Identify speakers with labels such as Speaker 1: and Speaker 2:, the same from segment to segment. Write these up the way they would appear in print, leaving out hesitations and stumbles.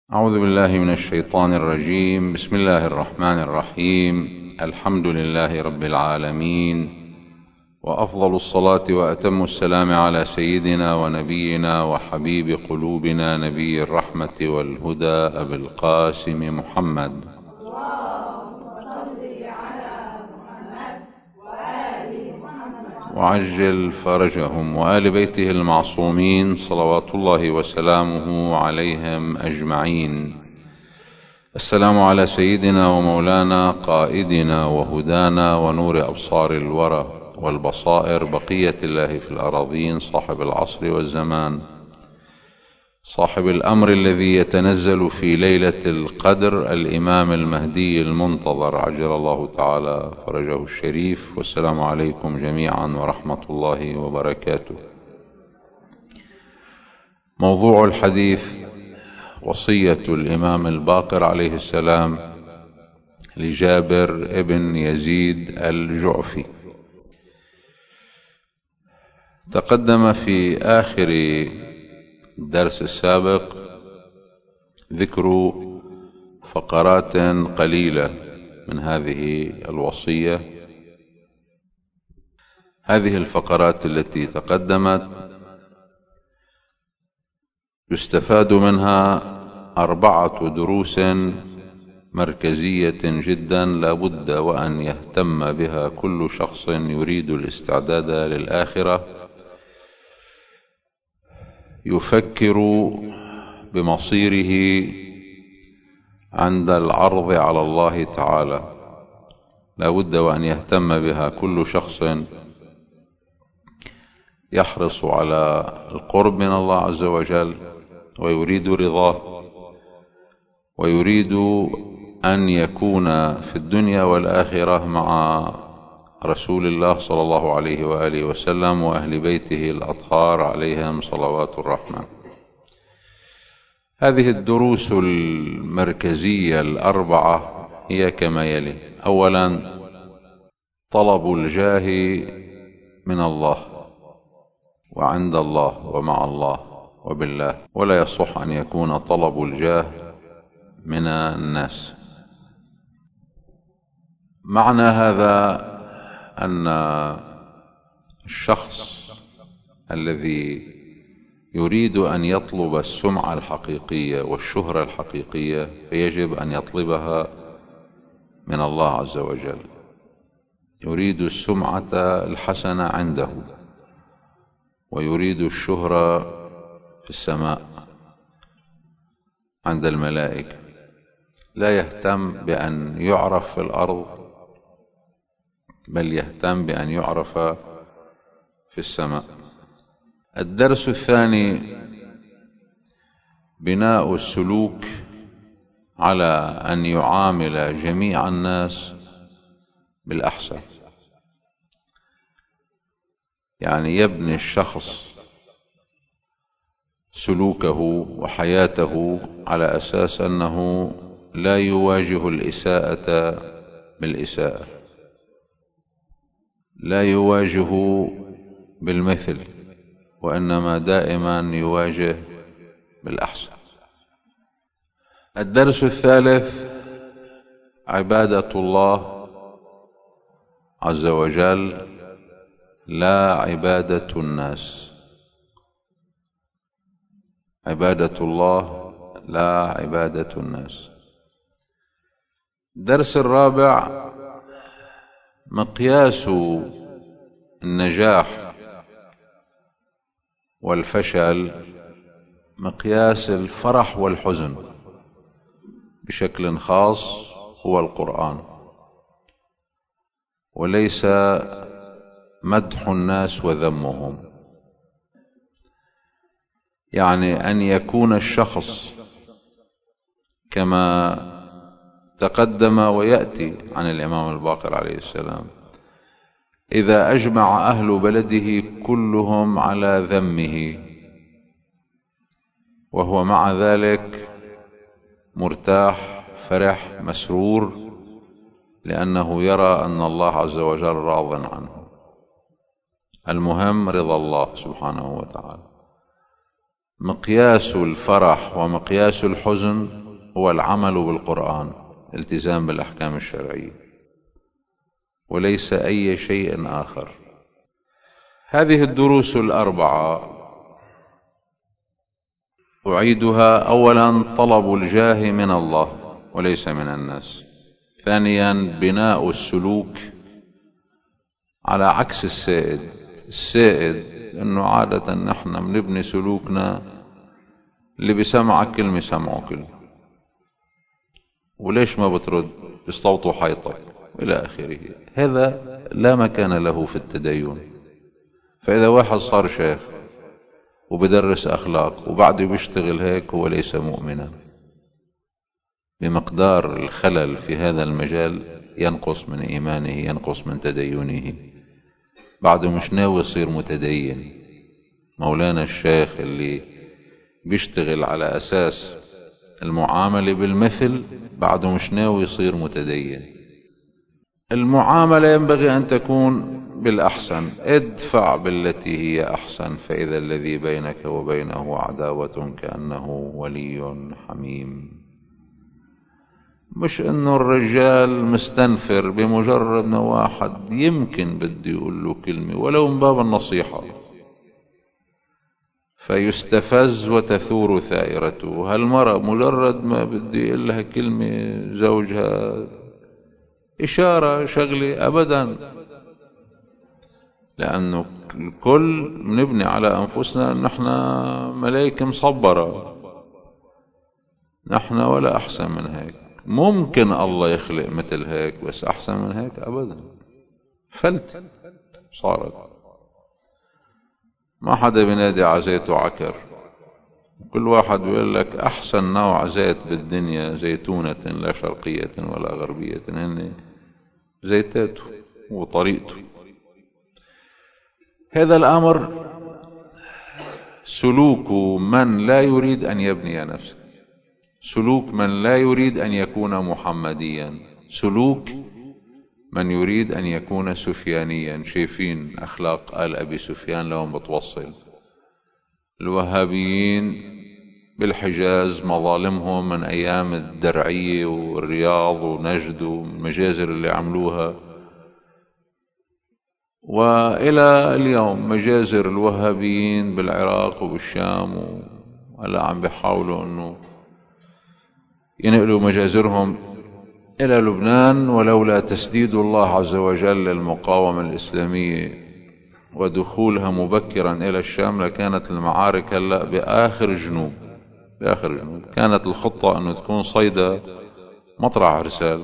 Speaker 1: أعوذ بالله من الشيطان الرجيم. بسم الله الرحمن الرحيم. الحمد لله رب العالمين، وأفضل الصلاة وأتم السلام على سيدنا ونبينا وحبيب قلوبنا نبي الرحمة والهدى أبي القاسم محمد.
Speaker 2: اللهم صل على محمد وآل محمد
Speaker 1: وعجل فرجهم وآل بيته المعصومين صلوات الله وسلامه عليهم أجمعين. السلام على سيدنا ومولانا قائدنا وهدانا ونور أبصار الورى والبصائر بقية الله في الأراضين، صاحب العصر والزمان، صاحب الأمر الذي يتنزل في ليلة القدر، الإمام المهدي المنتظر عجل الله تعالى فرجه الشريف. والسلام عليكم جميعا ورحمة الله وبركاته. موضوع الحديث وصية الإمام الباقر عليه السلام لجابر ابن يزيد الجعفي. تقدم في آخر الدرس السابق ذكر فقرات قليلة من هذه الوصية. هذه الفقرات التي تقدمت يستفاد منها 4 دروس مركزية جدا لا بد وأن يهتم بها كل شخص يريد الاستعداد للآخرة، يفكر بمصيره عند العرض على الله تعالى. لا بد وأن يهتم بها كل شخص يحرص على القرب من الله عز وجل ويريد رضاه، ويريد أن يكون في الدنيا والآخرة مع رسول الله صلى الله عليه وآله وسلم وأهل بيته الأطهار عليهم صلوات الرحمن. هذه الدروس المركزية 4 هي كما يلي: أولا، طلب الجاه من الله وعند الله ومع الله وبالله، ولا يصح أن يكون طلب الجاه من الناس. معنى هذا أن الشخص الذي يريد أن يطلب السمعة الحقيقية والشهرة الحقيقية فيجب أن يطلبها من الله عز وجل. يريد السمعة الحسنة عنده ويريد الشهرة في السماء عند الملائكة، لا يهتم بأن يعرف في الأرض بل يهتم بأن يعرف في السماء. الدرس الثاني: بناء السلوك على أن يعامل جميع الناس بالأحسن، يعني يبني الشخص سلوكه وحياته على أساس أنه لا يواجه الإساءة بالإساءة، لا يواجه بالمثل، وإنما دائما يواجه بالأحسن. الدرس الثالث: عبادة الله عز وجل لا عبادة الناس. عبادة الله لا عبادة الناس. الدرس الرابع: مقياس النجاح والفشل مقياس الفرح والحزن بشكل خاص هو القرآن، وليس مدح الناس وذمهم. يعني أن يكون الشخص كما تقدم ويأتي عن الإمام الباقر عليه السلام: إذا أجمع أهل بلده كلهم على ذمه وهو مع ذلك مرتاح فرح مسرور، لأنه يرى أن الله عز وجل راض عنه. المهم رضا الله سبحانه وتعالى. مقياس الفرح ومقياس الحزن هو العمل بالقرآن، الالتزام بالأحكام الشرعية، وليس أي شيء آخر. هذه الدروس الأربعة أعيدها: أولا طلب الجاه من الله وليس من الناس. ثانيا بناء السلوك على عكس السائد. السائد أنه عادة نحن بنبني سلوكنا اللي بسمعك كلمة سمعه كلمة، وليش ما بترد، بيصوتوا حيطك إلى آخره. هذا لا مكان له في التدين. فإذا واحد صار شيخ وبدرس أخلاق وبعده بيشتغل هيك، هو ليس مؤمنا. بمقدار الخلل في هذا المجال ينقص من إيمانه، ينقص من تدينه، بعده مش ناوي يصير متدين. مولانا الشيخ اللي بيشتغل على أساس المعاملة بالمثل بعده مش ناوي يصير متدين. المعاملة ينبغي أن تكون بالأحسن: ادفع بالتي هي أحسن فإذا الذي بينك وبينه عداوة كأنه ولي حميم. مش إنه الرجال مستنفر بمجرد أن واحد يمكن بده يقول له كلمة ولو من باب النصيحة فيستفز وتثور ثائرته. هالمرأة مجرد ما بده يقول لها كلمة زوجها إشارة شغلة أبدا، لأنه الكل بنبني على أنفسنا أن نحن ملائكة مصبرة، نحن ولا أحسن من هيك. ممكن الله يخلق مثل هيك، بس أحسن من هيك أبدا. فلت صارت. ما حدا بينادي على زيت وعكر، كل واحد بيقول لك أحسن نوع زيت بالدنيا زيتونة لا شرقية ولا غربية، هن زيتاته وطريقته. هذا الأمر سلوك من لا يريد أن يبني نفسه، سلوك من لا يريد أن يكون محمديا، سلوك من يريد أن يكون سفيانيا. شايفين أخلاق آل أبي سفيان لهم بتوصل. الوهابيين بالحجاز مظالمهم من أيام الدرعية والرياض ونجد والمجازر اللي عملوها، وإلى اليوم مجازر الوهابيين بالعراق وبالشام، وهلا عم بيحاولوا أنه ينقلوا مجازرهم إلى لبنان. ولولا تسديد الله عز وجل للمقاومة الإسلامية ودخولها مبكرا إلى الشام لكانت المعارك هلا بآخر جنوب. كانت الخطة أنه تكون صيدا مطرح عرسال،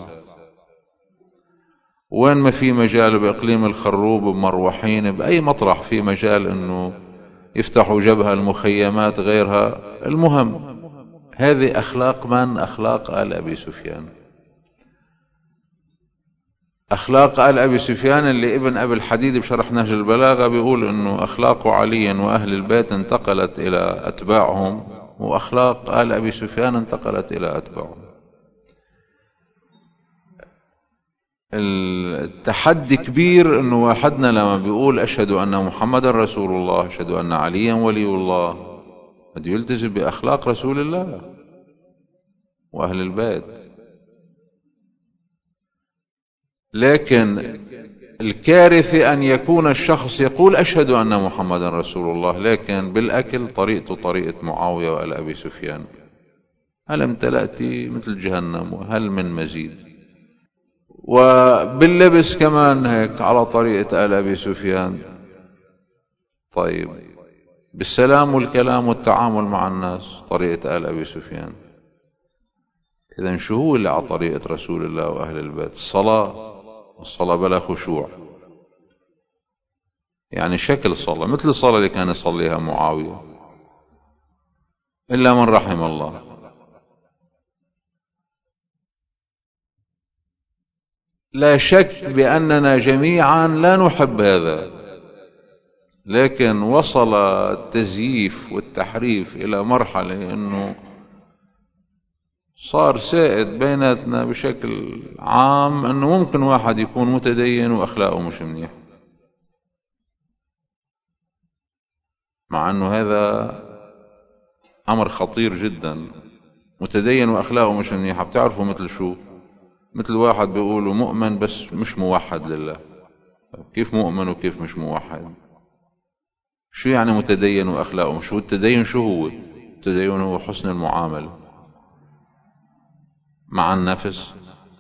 Speaker 1: وين ما في مجال بإقليم الخروب بمروحين، بأي مطرح في مجال أنه يفتحوا جبهة المخيمات غيرها. المهم هذه أخلاق من؟ أخلاق آل أبي سفيان. أخلاق آل أبي سفيان اللي ابن أبي الحديد بشرح نهج البلاغة بيقول أنه أخلاق علي وأهل البيت انتقلت إلى أتباعهم، وأخلاق آل أبي سفيان انتقلت إلى أتباعهم. التحدي كبير أنه واحدنا لما بيقول أشهد أن محمد رسول الله، أشهد أن عليا ولي الله، بده يلتزم بأخلاق رسول الله وأهل البيت. لكن الكارثة أن يكون الشخص يقول أشهد أن محمد رسول الله، لكن بالأكل طريقته طريقة معاوية وآل أبي سفيان. هل امتلأت مثل جهنم وهل من مزيد؟ وباللبس كمان هيك على طريقة آل أبي سفيان. طيب بالسلام والكلام والتعامل مع الناس طريقة آل أبي سفيان. إذن شو هو اللي على طريقة رسول الله وأهل البيت؟ الصلاة بلا خشوع، يعني شكل الصلاة مثل الصلاة اللي كان يصليها معاوية، إلا من رحم الله. لا شك بأننا جميعا لا نحب هذا، لكن وصل التزييف والتحريف إلى مرحلة أنه صار سائد بيناتنا بشكل عام أنه ممكن واحد يكون متدين وأخلاقه مش منيح، مع أنه هذا أمر خطير جدا. متدين وأخلاقه مش منيحة، بتعرفوا مثل شو؟ مثل واحد بيقولوا مؤمن بس مش موحد لله. كيف مؤمن وكيف مش موحد؟ شو يعني متدين وأخلاقه؟ شو التدين؟ شو هو التدين؟ هو حسن المعاملة مع النفس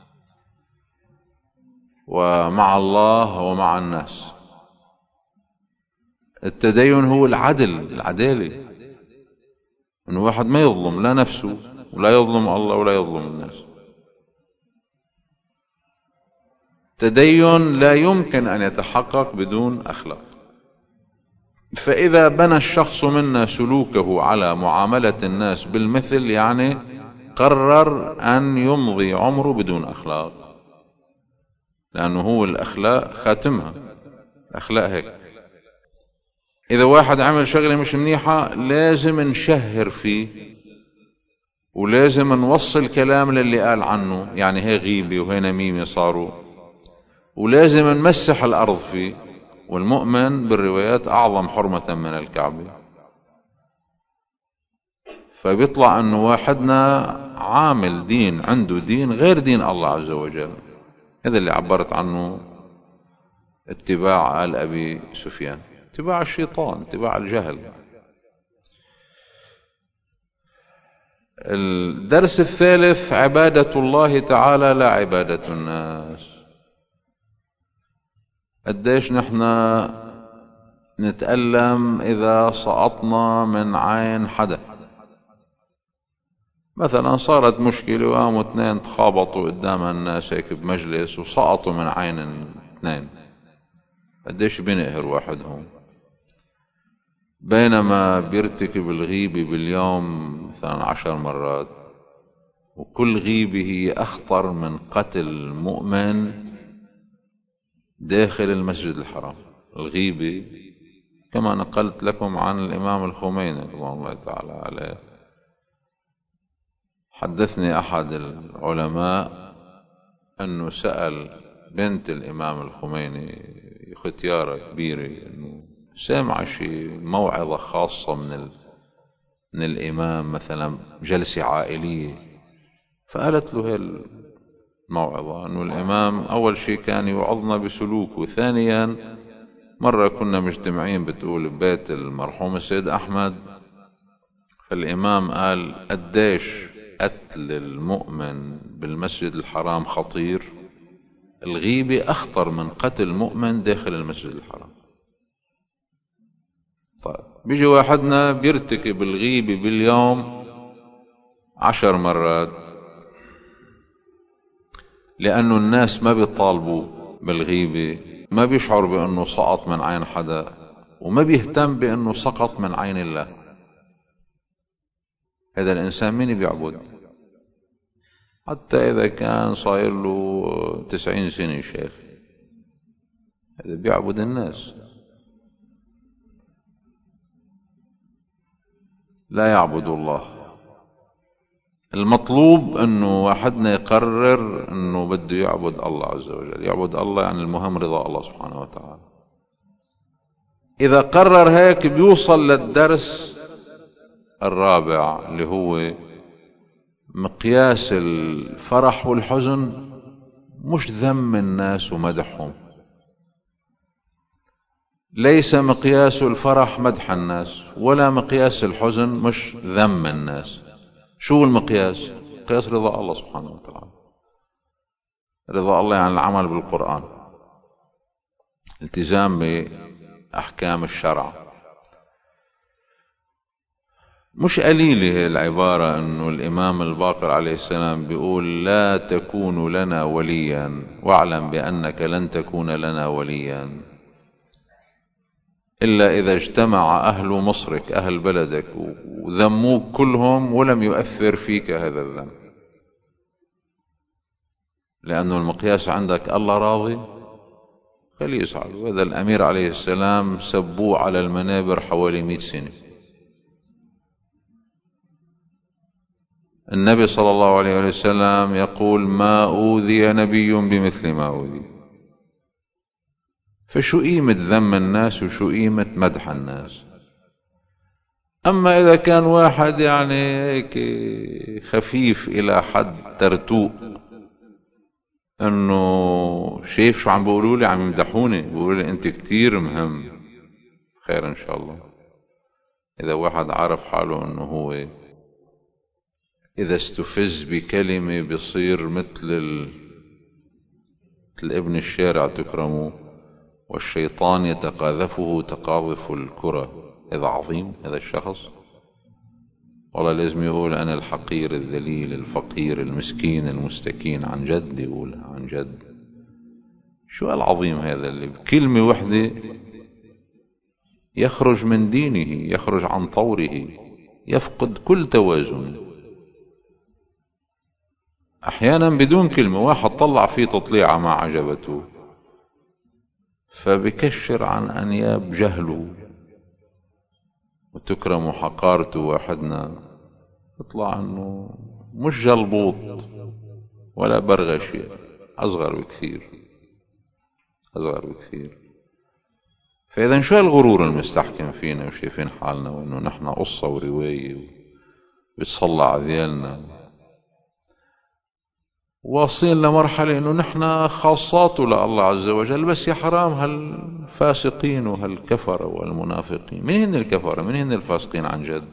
Speaker 1: ومع الله ومع الناس. التدين هو العدالة، انه واحد ما يظلم لا نفسه ولا يظلم الله ولا يظلم الناس. تدين لا يمكن ان يتحقق بدون اخلاق. فاذا بنى الشخص منا سلوكه على معاملة الناس بالمثل، يعني قرر ان يمضي عمره بدون اخلاق، لانه هو الاخلاق خاتمها. الاخلاق هيك. اذا واحد عمل شغلة مش منيحة لازم نشهر فيه، ولازم نوصل كلام للي قال عنه، يعني هي غيبة وهي نميمة صاروا، ولازم نمسح الأرض فيه. والمؤمن بالروايات أعظم حرمة من الكعبة. فبيطلع أنه واحدنا عامل دين، عنده دين غير دين الله عز وجل. هذا اللي عبرت عنه اتباع آل أبي سفيان، اتباع الشيطان، اتباع الجهل. الدرس الثالث: عبادة الله تعالى لا عبادة الناس. قديش نحن نتألم إذا سقطنا من عين حدا. مثلا صارت مشكلة وقاموا اثنين تخابطوا قدام الناس هيك بمجلس وسقطوا من عين اثنين، قديش بينقهر واحد هون. بينما بيرتكب الغيبة باليوم مثلا 10 مرات، وكل غيبة هي أخطر من قتل مؤمن داخل المسجد الحرام. الغيبة كما نقلت لكم عن الإمام الخميني رضوان الله تعالى عليه، حدثني أحد العلماء أنه سأل بنت الإمام الخميني، ختيارة كبيرة، أنه سامع شيء موعظة خاصة من الإمام، مثلا جلسة عائلية. فقالت له الموعظة أنه الإمام أول شيء كان يوعظنا بسلوك، وثانيا مرة كنا مجتمعين بتقول ببيت المرحوم السيد أحمد، فالإمام قال قديش قتل المؤمن بالمسجد الحرام خطير، الغيبة أخطر من قتل مؤمن داخل المسجد الحرام. طيب بيجي واحدنا بيرتكب الغيبة باليوم 10 مرات، لأنه الناس ما بيطالبوا بالغيبة، ما بيشعر بأنه سقط من عين حدا، وما بيهتم بأنه سقط من عين الله. هذا الإنسان مين بيعبد؟ حتى إذا كان صاير له 90 سنة شيخ، هذا بيعبد الناس، لا يعبد الله. المطلوب أنه واحدنا يقرر أنه بده يعبد الله عز وجل. يعبد الله يعني المهم رضا الله سبحانه وتعالى. إذا قرر هيك بيوصل للدرس الرابع، اللي هو مقياس الفرح والحزن مش ذم الناس ومدحهم. ليس مقياس الفرح مدح الناس، ولا مقياس الحزن مش ذم الناس. شو المقياس؟ مقياس رضا الله سبحانه وتعالى. رضا الله يعني العمل بالقرآن، التزام بأحكام الشرع. مش قليلة العبارة أنه الإمام الباقر عليه السلام بيقول لا تكون لنا وليا واعلم بأنك لن تكون لنا وليا إلا إذا اجتمع أهل مصرك، أهل بلدك، وذموك كلهم ولم يؤثر فيك هذا الذنب. لأنه المقياس عندك الله راضي خليه يسعد. وهذا الأمير عليه السلام سبوه على المنابر حوالي 100 سنة. النبي صلى الله عليه وسلم يقول ما أوذي نبي بمثل ما أوذي. فشو قيمة ذم الناس وشو قيمة مدح الناس؟ أما إذا كان واحد يعني هيك خفيف إلى حد ترتوء، إنه شايف شو عم بيقولوا لي، عم يمدحوني، بيقولوا لي أنت كتير مهم، خير إن شاء الله. إذا واحد عارف حاله إنه هو إذا استفز بكلمة بيصير مثل ابن الشارع تكرمه، والشيطان يتقاذفه تقاذف الكرة. هذا عظيم هذا الشخص، والله لازم يقول أنا الحقير الذليل الفقير المسكين المستكين، عن جد يقول عن جد. شو العظيم هذا اللي بكلمة وحدة يخرج من دينه، يخرج عن طوره، يفقد كل توازن. أحيانا بدون كلمة واحد طلع فيه تطليعة ما عجبته، فبكشر عن أنياب جهله وتكرم حقارته. واحدنا يطلع أنه مش جلبوط ولا برغش، أصغر بكثير، أصغر بكثير. فإذا شو الغرور المستحكم فينا وشايفين حالنا وأنه نحن قصة ورواية وبتصلى عذيالنا، واصلين لمرحلة أنه نحن خاصاته لله عز وجل. بس يا حرام هالفاسقين وهالكفرة والمنافقين. من هن الكفرة؟ من هن الفاسقين عن جد؟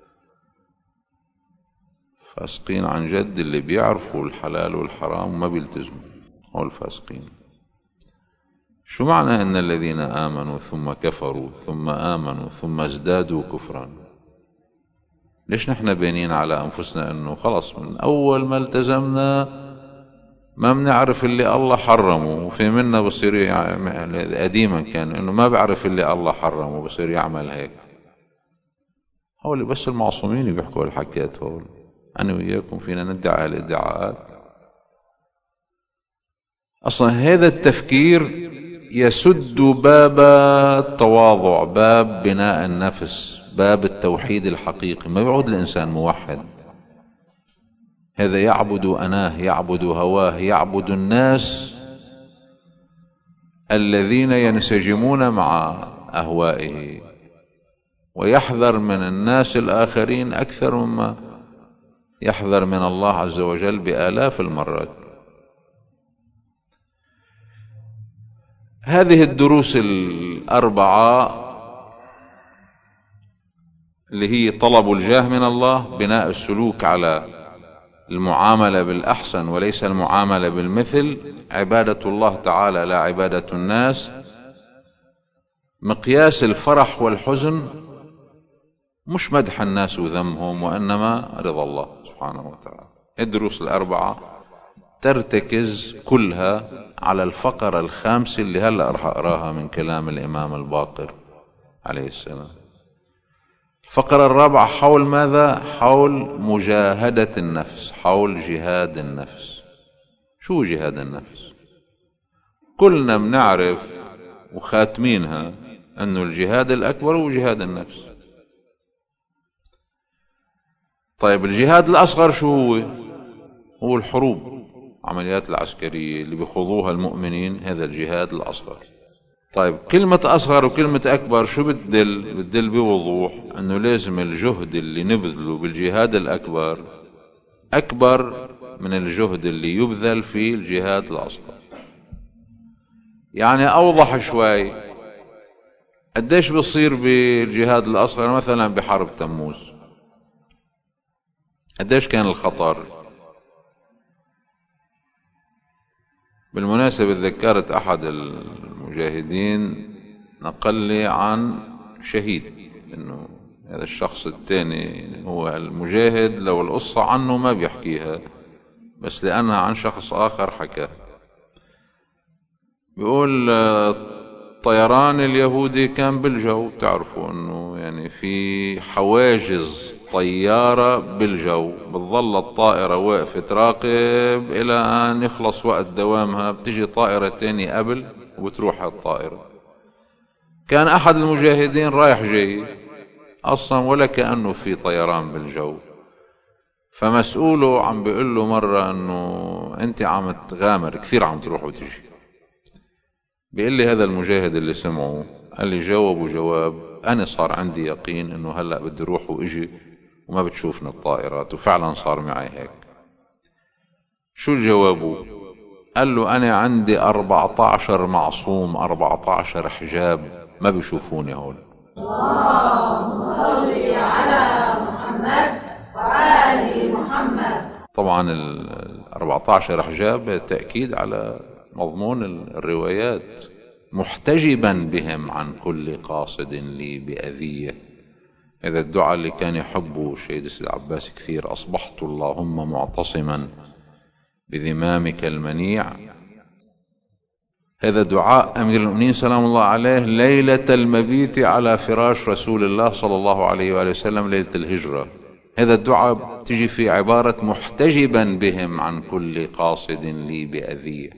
Speaker 1: فاسقين عن جد اللي بيعرفوا الحلال والحرام وما بيلتزموا، هو الفاسقين. شو معنى أن الذين آمنوا ثم كفروا ثم آمنوا ثم ازدادوا كفرا؟ ليش نحن بينين على أنفسنا أنه خلص من أول ما التزمنا ما بنعرف اللي الله حرمه، وفي منا بصير يعني قديما كان أنه ما بعرف اللي الله حرمه بصير يعمل هيك. هول بس المعصومين بيحكوا الحكيات هول. أنا وياكم فينا ندعي الادعاءات. أصلا هذا التفكير يسد باب التواضع، باب بناء النفس، باب التوحيد الحقيقي. ما يعود الإنسان موحد. هذا يعبد أناه، يعبد هواه، يعبد الناس الذين ينسجمون مع أهوائه، ويحذر من الناس الآخرين أكثر مما يحذر من الله عز وجل بآلاف المرات. هذه الدروس الأربعة اللي هي طلب الجاه من الله، بناء السلوك على المعاملة بالأحسن وليس المعاملة بالمثل، عبادة الله تعالى لا عبادة الناس، مقياس الفرح والحزن مش مدح الناس وذمهم وإنما رضا الله سبحانه وتعالى. الدروس الأربعة ترتكز كلها على الفقرة الخامسة اللي هلأ رح أقراها من كلام الإمام الباقر عليه السلام. الفقرة الرابعة حول ماذا؟ حول مجاهدة النفس، حول جهاد النفس. شو جهاد النفس؟ كلنا بنعرف وخاتمينها أنه الجهاد الأكبر هو جهاد النفس. طيب الجهاد الأصغر شو هو؟ هو الحروب، عمليات العسكرية اللي بيخوضوها المؤمنين، هذا الجهاد الأصغر. طيب كلمة أصغر وكلمة أكبر شو بتدل؟ بتدل بوضوح أنه لازم الجهد اللي نبذله بالجهاد الأكبر أكبر من الجهد اللي يبذل في الجهاد الأصغر. يعني أوضح شوي، قديش بصير بالجهاد الأصغر مثلا بحرب تموز؟ قديش كان الخطر؟ بالمناسبة ذكرت أحد المجاهدين نقل لي عن شهيد، إنه هذا الشخص الثاني هو المجاهد، لو القصة عنه ما بيحكيها بس لأنها عن شخص آخر حكى. بيقول الطيران اليهودي كان بالجو، بتعرفوا إنه يعني في حواجز طيارة بالجو، بتظل الطائرة واقفة تراقب إلى أن يخلص وقت دوامها، بتجي طائرة تانية قبل وبتروح الطائرة. كان أحد المجاهدين رايح جاي أصلا ولا كأنه في طيران بالجو، فمسؤوله عم بيقول له مرة أنه أنت عم تغامر كثير، عم تروح وتجي. بيقول لي هذا المجاهد اللي سمعه قال لي جاوبوا جواب أنا صار عندي يقين إنه هلأ بدي روح وإجي وما بتشوفنا الطائرات، وفعلا صار معي هيك. شو جوابه؟ قال له أنا عندي 14 معصوم، 14 حجاب ما بيشوفوني هول.
Speaker 2: اللهم صل على محمد وآل محمد.
Speaker 1: طبعا 14 حجاب تأكيد على مضمون الروايات. محتجبا بهم عن كل قاصد لي بأذية. هذا الدعاء اللي كان يحبه السيد العباس كثير، أصبحت اللهم معتصما بذمامك المنيع. هذا دعاء أمير المؤمنين سلام الله عليه ليلة المبيت على فراش رسول الله صلى الله عليه وآله وسلم ليلة الهجرة. هذا الدعاء تجي في عبارة محتجبا بهم عن كل قاصد لي بأذية.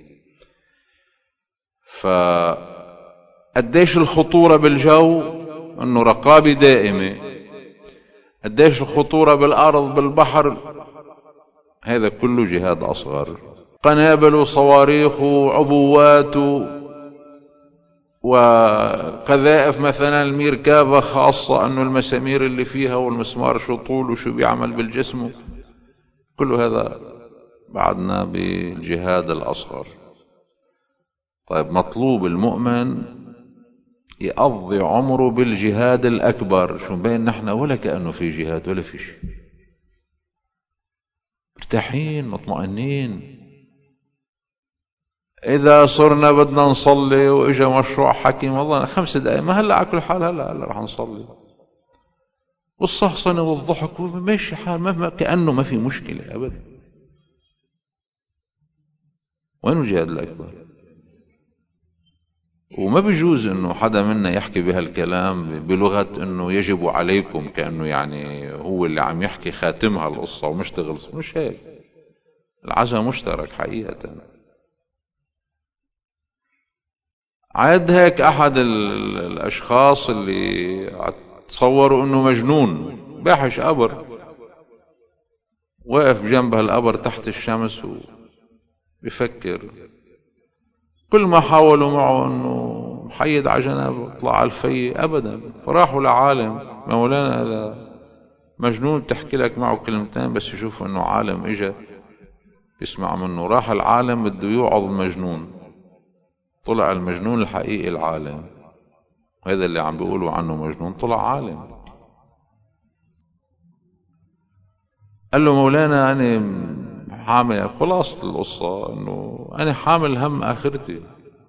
Speaker 1: فقديش الخطورة بالجو أنه رقابة دائمة، قديش الخطورة بالأرض بالبحر، هذا كله جهاد أصغر. قنابل وصواريخ وعبوات وقذائف مثلا الميركافة خاصة، أنه المسامير اللي فيها والمسمار شو طول وشو بيعمل بالجسم، كل هذا بعدنا بالجهاد الأصغر. طيب مطلوب المؤمن يقضي عمره بالجهاد الأكبر. شو مبين نحن ولا كأنه في جهاد ولا في شيء، مرتاحين مطمئنين. إذا صرنا بدنا نصلي وإجا مشروع حكيم والله 5 دقائق، ما هلأ على كل حال هلأ رح نصلي، والصحصنة والضحك وماشي حال، ما كأنه ما في مشكلة أبدا. وين الجهاد الأكبر؟ وما بيجوز انه حدا منا يحكي بهالكلام بلغة انه يجب عليكم، كأنه يعني هو اللي عم يحكي خاتمها القصة ومشتغل. مش هيك، العزاء مشترك حقيقة. عاد هيك احد الاشخاص اللي تصوروا انه مجنون باحش قبر، واقف جنب هالقبر تحت الشمس وبيفكر. كل ما حاولوا معه انه محيد على جنابه اطلع على الفي ابدا، فراحوا لعالم. مولانا هذا مجنون، تحكي لك معه كلمتين بس يشوفوا انه عالم اجا يسمع منه. راح العالم بده يوعظ المجنون، طلع المجنون الحقيقي العالم، وهذا اللي عم بيقولوا عنه مجنون طلع عالم. قال له مولانا انا حامل، خلاصة القصة انه انا حامل هم اخرتي،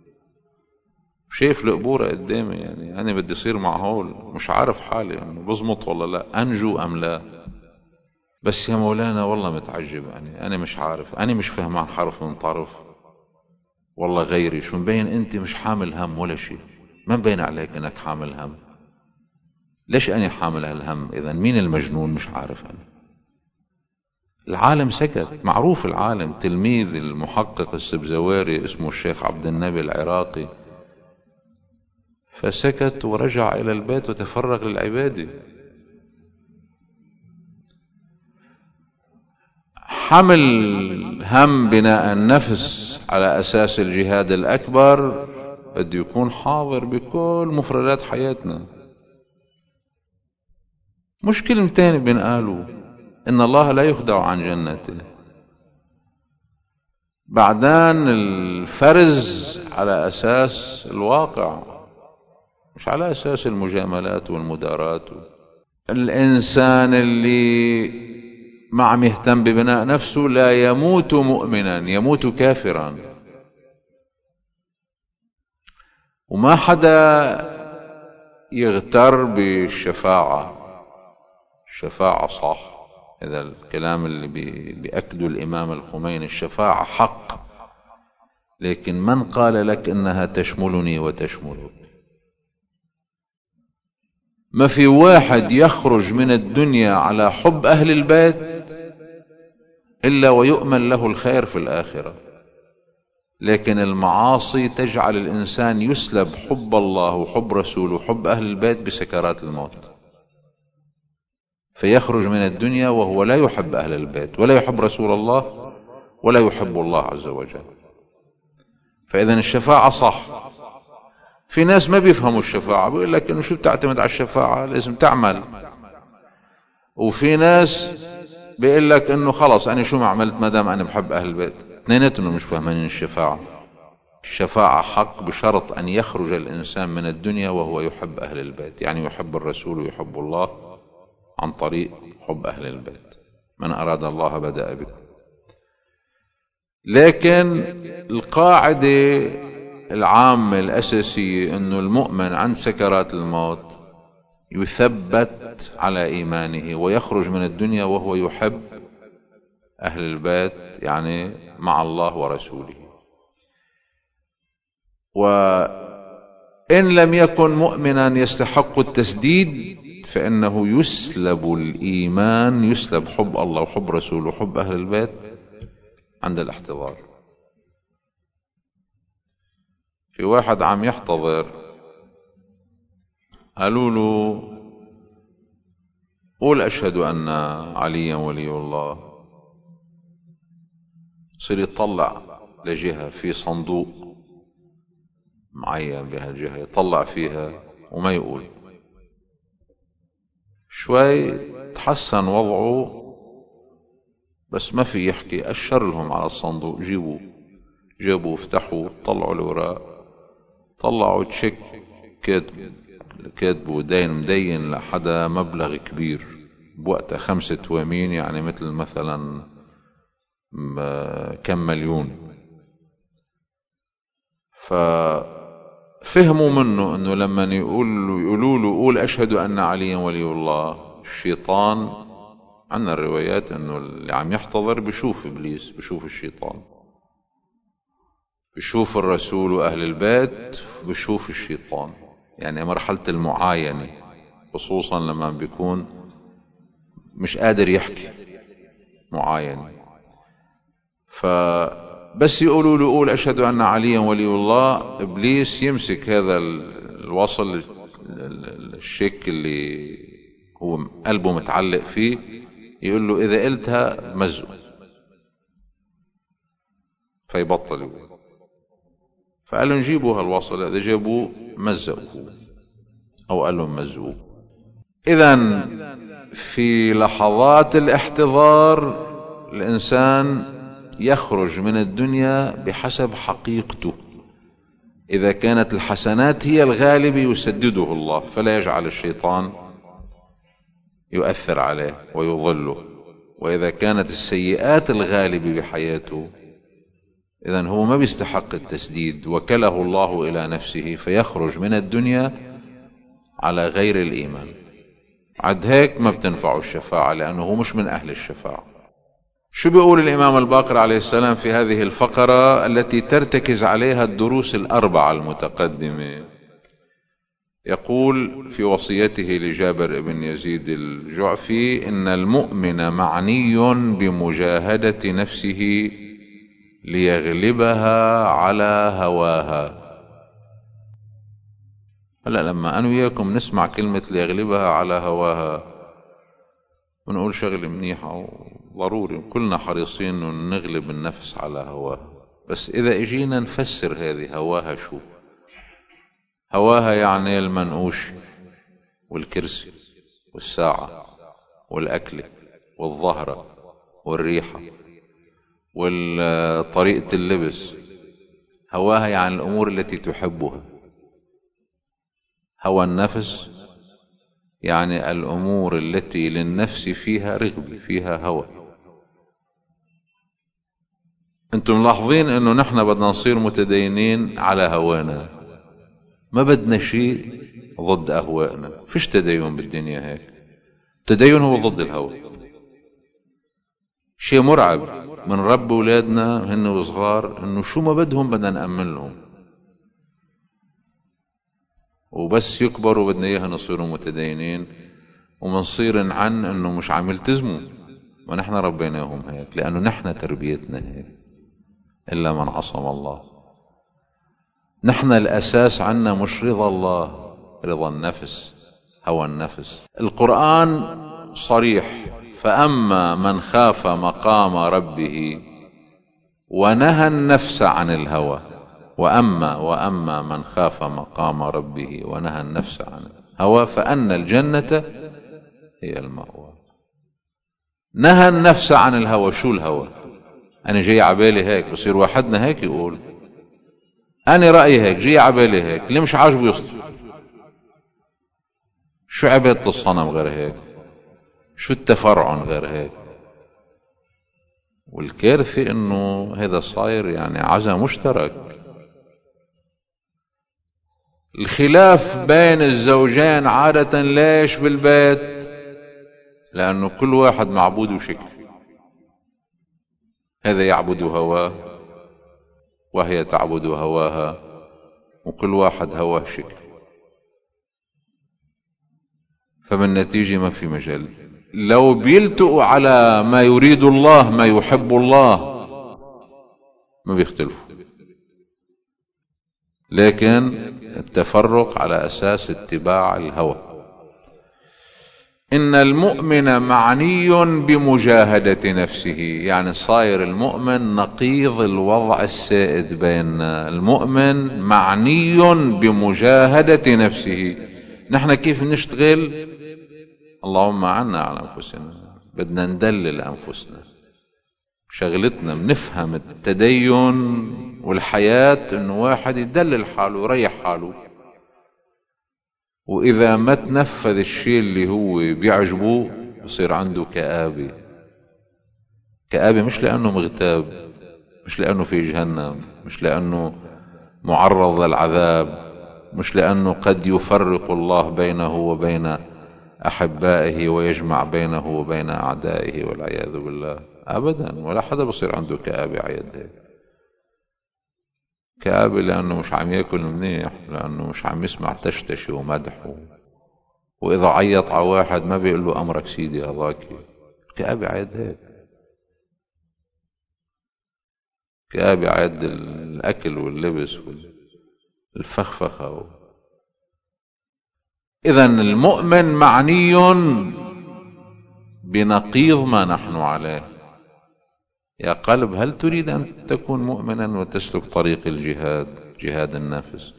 Speaker 1: شايف القبورة قدامي، يعني انا بدي صير مع هول، مش عارف حالي انه بزمط ولا لا، انجو ام لا. بس يا مولانا والله متعجب، يعني انا مش عارف، انا مش فهمان حرف من طرف، والله غيري شو مبين انت مش حامل هم ولا شيء، ما مبين عليك انك حامل هم. ليش انا حامل هالهم اذا؟ مين المجنون؟ مش عارف انا. العالم سكت، معروف العالم، تلميذ المحقق السبزواري اسمه الشيخ عبد النبي العراقي، فسكت ورجع إلى البيت وتفرغ للعبادة. حمل هم بناء النفس على أساس الجهاد الأكبر بده يكون حاضر بكل مفردات حياتنا. مش كلمتين بنقالوا إن الله لا يخدع عن جنته. بعدين الفرز على أساس الواقع، مش على أساس المجاملات والمدارات. الإنسان اللي ما عم يهتم ببناء نفسه لا يموت مؤمنا، يموت كافرا. وما حدا يغتر بالشفاعة. الشفاعة صح، هذا الكلام اللي بيأكده الإمام الخميني، الشفاعة حق، لكن من قال لك إنها تشملني وتشملك؟ ما في واحد يخرج من الدنيا على حب أهل البيت إلا ويؤمن له الخير في الآخرة. لكن المعاصي تجعل الإنسان يسلب حب الله وحب رسوله وحب أهل البيت بسكرات الموت، فيخرج من الدنيا وهو لا يحب أهل البيت ولا يحب رسول الله ولا يحب الله عز وجل. فإذن الشفاعة صح، في ناس ما بيفهموا الشفاعة، بيقول لك انه شو بتعتمد على الشفاعة، لازم تعمل. وفي ناس بيقول لك انه خلص انا شو ما عملت ما دام انا بحب اهل البيت. اثنيناتهم مش فاهمين الشفاعة. الشفاعة حق بشرط ان يخرج الانسان من الدنيا وهو يحب اهل البيت، يعني يحب الرسول ويحب الله عن طريق حب اهل البيت. من اراد الله بدأ بكم. لكن القاعدة العامة الأساسية أنه المؤمن عند سكرات الموت يثبت على إيمانه ويخرج من الدنيا وهو يحب أهل البيت، يعني مع الله ورسوله. وإن لم يكن مؤمنا يستحق التسديد فإنه يسلب الإيمان، يسلب حب الله وحب رسوله وحب أهل البيت عند الاحتضار. في واحد عم يحتضر قالوا له قول أشهد أن عليا ولي الله، صير يطلع لجهة في صندوق معين بهالجهة، يطلع فيها وما يقول. شوي تحسن وضعه بس ما في يحكي. أشر لهم على الصندوق، جابوا فتحوا طلعوا الوراق، طلعوا تشيك كاتبوا دين مدين لحدا مبلغ كبير بوقتها 5 توامين، يعني مثلا كم مليون. ففهموا منه انه لما يقولوا له قول اشهد ان عليا ولي الله، الشيطان عندنا الروايات انه اللي عم يحتضر بشوف ابليس، بشوف الشيطان، بشوف الرسول واهل البيت، بشوف الشيطان. يعني مرحلة المعاينة، خصوصا لما بيكون مش قادر يحكي، معاينة. فبس يقولوا له قول أشهد أن عليا ولي الله، إبليس يمسك هذا الوصل، الشيك اللي هو قلبه متعلق فيه، يقول له إذا قلتها مزقه، فيبطل يقول. فقال له نجيبوا هالوصل. إذا جابوه مزقوه أو قال لهم مزقوه. إذن في لحظات الاحتضار الإنسان يخرج من الدنيا بحسب حقيقته. إذا كانت الحسنات هي الغالبة يسدده الله، فلا يجعل الشيطان يؤثر عليه ويضله. وإذا كانت السيئات الغالبة بحياته، إذن هو ما بيستحق التسديد، وكله الله إلى نفسه، فيخرج من الدنيا على غير الإيمان. عد هيك ما بتنفعه الشفاعة، لأنه هو مش من أهل الشفاعة. شو بيقول الإمام الباقر عليه السلام في هذه الفقرة التي ترتكز عليها الدروس الأربعة المتقدمة؟ يقول في وصيته لجابر بن يزيد الجعفي إن المؤمن معني بمجاهدة نفسه ليغلبها على هواها. هلا لما أنا وياكم نسمع كلمة ليغلبها على هواها ونقول شغل منيحة وضروري، كلنا حريصين أن نغلب النفس على هواها. بس إذا اجينا نفسر هذه هواها، شو هواها؟ يعني المنقوش والكرسي والساعة والأكل والظهرة والريحة وطريقة اللبس. هواها يعني الأمور التي تحبها. هوى النفس يعني الأمور التي للنفس فيها رغبة، فيها هوى. انتم ملاحظين انه نحن بدنا نصير متدينين على هوانا، ما بدنا شيء ضد أهوائنا. فيش تدين بالدنيا هيك. التدين هو ضد الهوى. شيء مرعب من رب أولادنا هن وصغار انه شو ما بدهم بدنا نأمن لهم، وبس يكبروا بدنا اياها نصيروا متدينين، ومنصير عن انه مش عم يلتزموا. ونحن ربيناهم هيك لانه نحن تربيتنا هيك. الا من عصم الله. نحن الاساس عنا مش رضا الله، رضا النفس، هوى النفس. القرآن صريح: فأما من خاف مقام ربه ونهى النفس عن الهوى وأما من خاف مقام ربه ونهى النفس عن الهوى فأن الجنة هي المأوى. نهى النفس عن الهوى. شو الهوى؟ أنا جاي عبالي هيك، بصير واحدنا هيك يقول أنا رأيي هيك، جاي عبالي هيك، اللي مش عاجبه يصدر. شو عبادة الصنم غير هيك؟ شو التفرعن غير هيك؟ والكارثة انه هذا صاير يعني عزا مشترك. الخلاف بين الزوجين عادة ليش بالبيت؟ لأنه كل واحد معبود وشكل، هذا يعبد هواه وهي تعبد هواها، وكل واحد هواه شكل، فبالنتيجة ما في مجال. لو بيلتقوا على ما يريد الله ما يحب الله ما بيختلفوا، لكن التفرق على أساس اتباع الهوى. إن المؤمن معني بمجاهدة نفسه، يعني صاير المؤمن نقيض الوضع السائد بين المؤمن معني بمجاهدة نفسه. نحن كيف نشتغل؟ اللهم عنا على أنفسنا، بدنا ندلل أنفسنا، شغلتنا بنفهم التدين والحياة إنه واحد يدلل حاله ويريح حاله، وإذا ما تنفذ الشيء اللي هو بيعجبه بصير عنده كآبة. كآبة مش لأنه مغتاب، مش لأنه في جهنم، مش لأنه معرض للعذاب، مش لأنه قد يفرق الله بينه وبين أحبائه ويجمع بينه وبين أعدائه والعياذ بالله، أبدا. ولا حدا بصير عنده كآبة عيد هيك. كآبة لأنه مش عم يأكل منيح، لأنه مش عم يسمع تشتشي ومدحه، وإذا عيط على واحد ما بيقول له أمرك سيدي هذاك. كآبة عيد هيك. كآبة عيد الأكل واللبس والفخفخة. إذن المؤمن معني بنقيض ما نحن عليه. يا قلب، هل تريد أن تكون مؤمنا وتسلك طريق الجهاد، جهاد النفس؟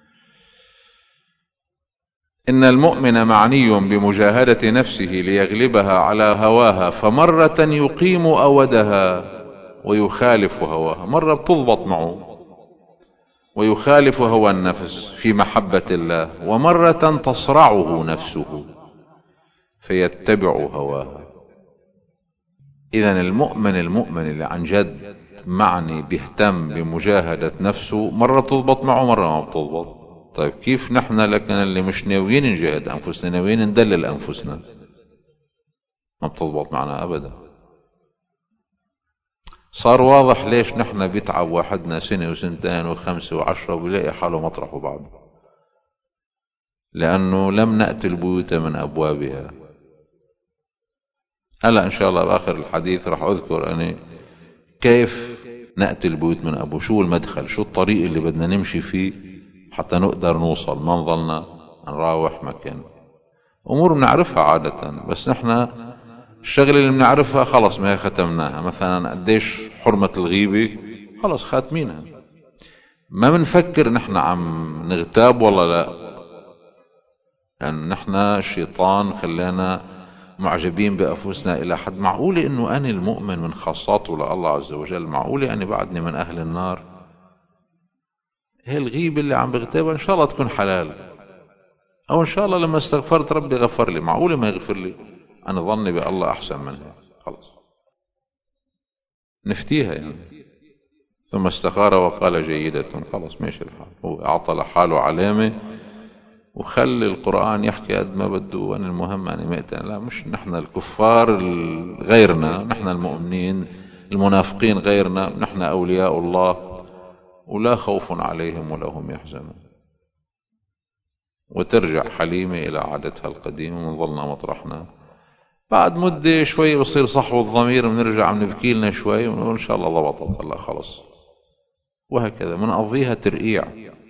Speaker 1: إن المؤمن معني بمجاهدة نفسه ليغلبها على هواها، فمرة يقيم أودها ويخالف هواها، مرة بتضبط معه ويخالف هوى النفس في محبة الله، ومرة تصرعه نفسه فيتبع هواها. إذن المؤمن اللي عن جد معني بيهتم بمجاهدة نفسه مرة تضبط معه مرة ما بتضبط. طيب كيف نحن لكن اللي مش ناويين نجاهد أنفسنا، ناويين ندلل أنفسنا، ما بتضبط معنا أبدا. صار واضح ليش نحن بيتعب واحدنا سنة وسنتين وخمسة وعشرة وبيلاقي حاله مطرح وبعض، لأنه لم نأتي البيوت من أبوابها. هلا إن شاء الله بآخر الحديث راح أذكر أنا كيف نأتي البيوت من أبو، شو المدخل، شو الطريق اللي بدنا نمشي فيه حتى نقدر نوصل، ما نظلنا نراوح مكان. أمور بنعرفها عادة، بس نحن الشغلة اللي بنعرفها خلص ما هي ختمناها. مثلا قديش حرمة الغيبة، خلص خاتمينها، ما بنفكر نحن عم نغتاب ولا لا، لأن نحن الشيطان خلانا معجبين بأنفسنا إلى حد. معقولة إنه أنا المؤمن من خاصاته لله عز وجل، معقولة أنا بعدني من أهل النار؟ هي الغيبة اللي عم بغتابها إن شاء الله تكون حلال، أو إن شاء الله لما استغفرت ربي غفر لي. معقولة ما يغفر لي؟ أنا ظني بالله أحسن منها، خلص نفتيها يعني. ثم استخار وقال جيدة، خلص ماشي الحال. هو أعطى لحاله علامة وخلي القرآن يحكي قد ما بده، وأنا المهم أنا مئتين. لا، مش نحن الكفار غيرنا، نحن المؤمنين المنافقين غيرنا، نحن أولياء الله ولا خوف عليهم ولا هم يحزنون. وترجع حليمة إلى عادتها القديمة ونظلنا مطرحنا. بعد مدة شوي بصير صحو الضمير، بنرجع بنبكي لنا شوي ونقول إن شاء الله ضبطت الله خلص، وهكذا منقضيها ترقيع.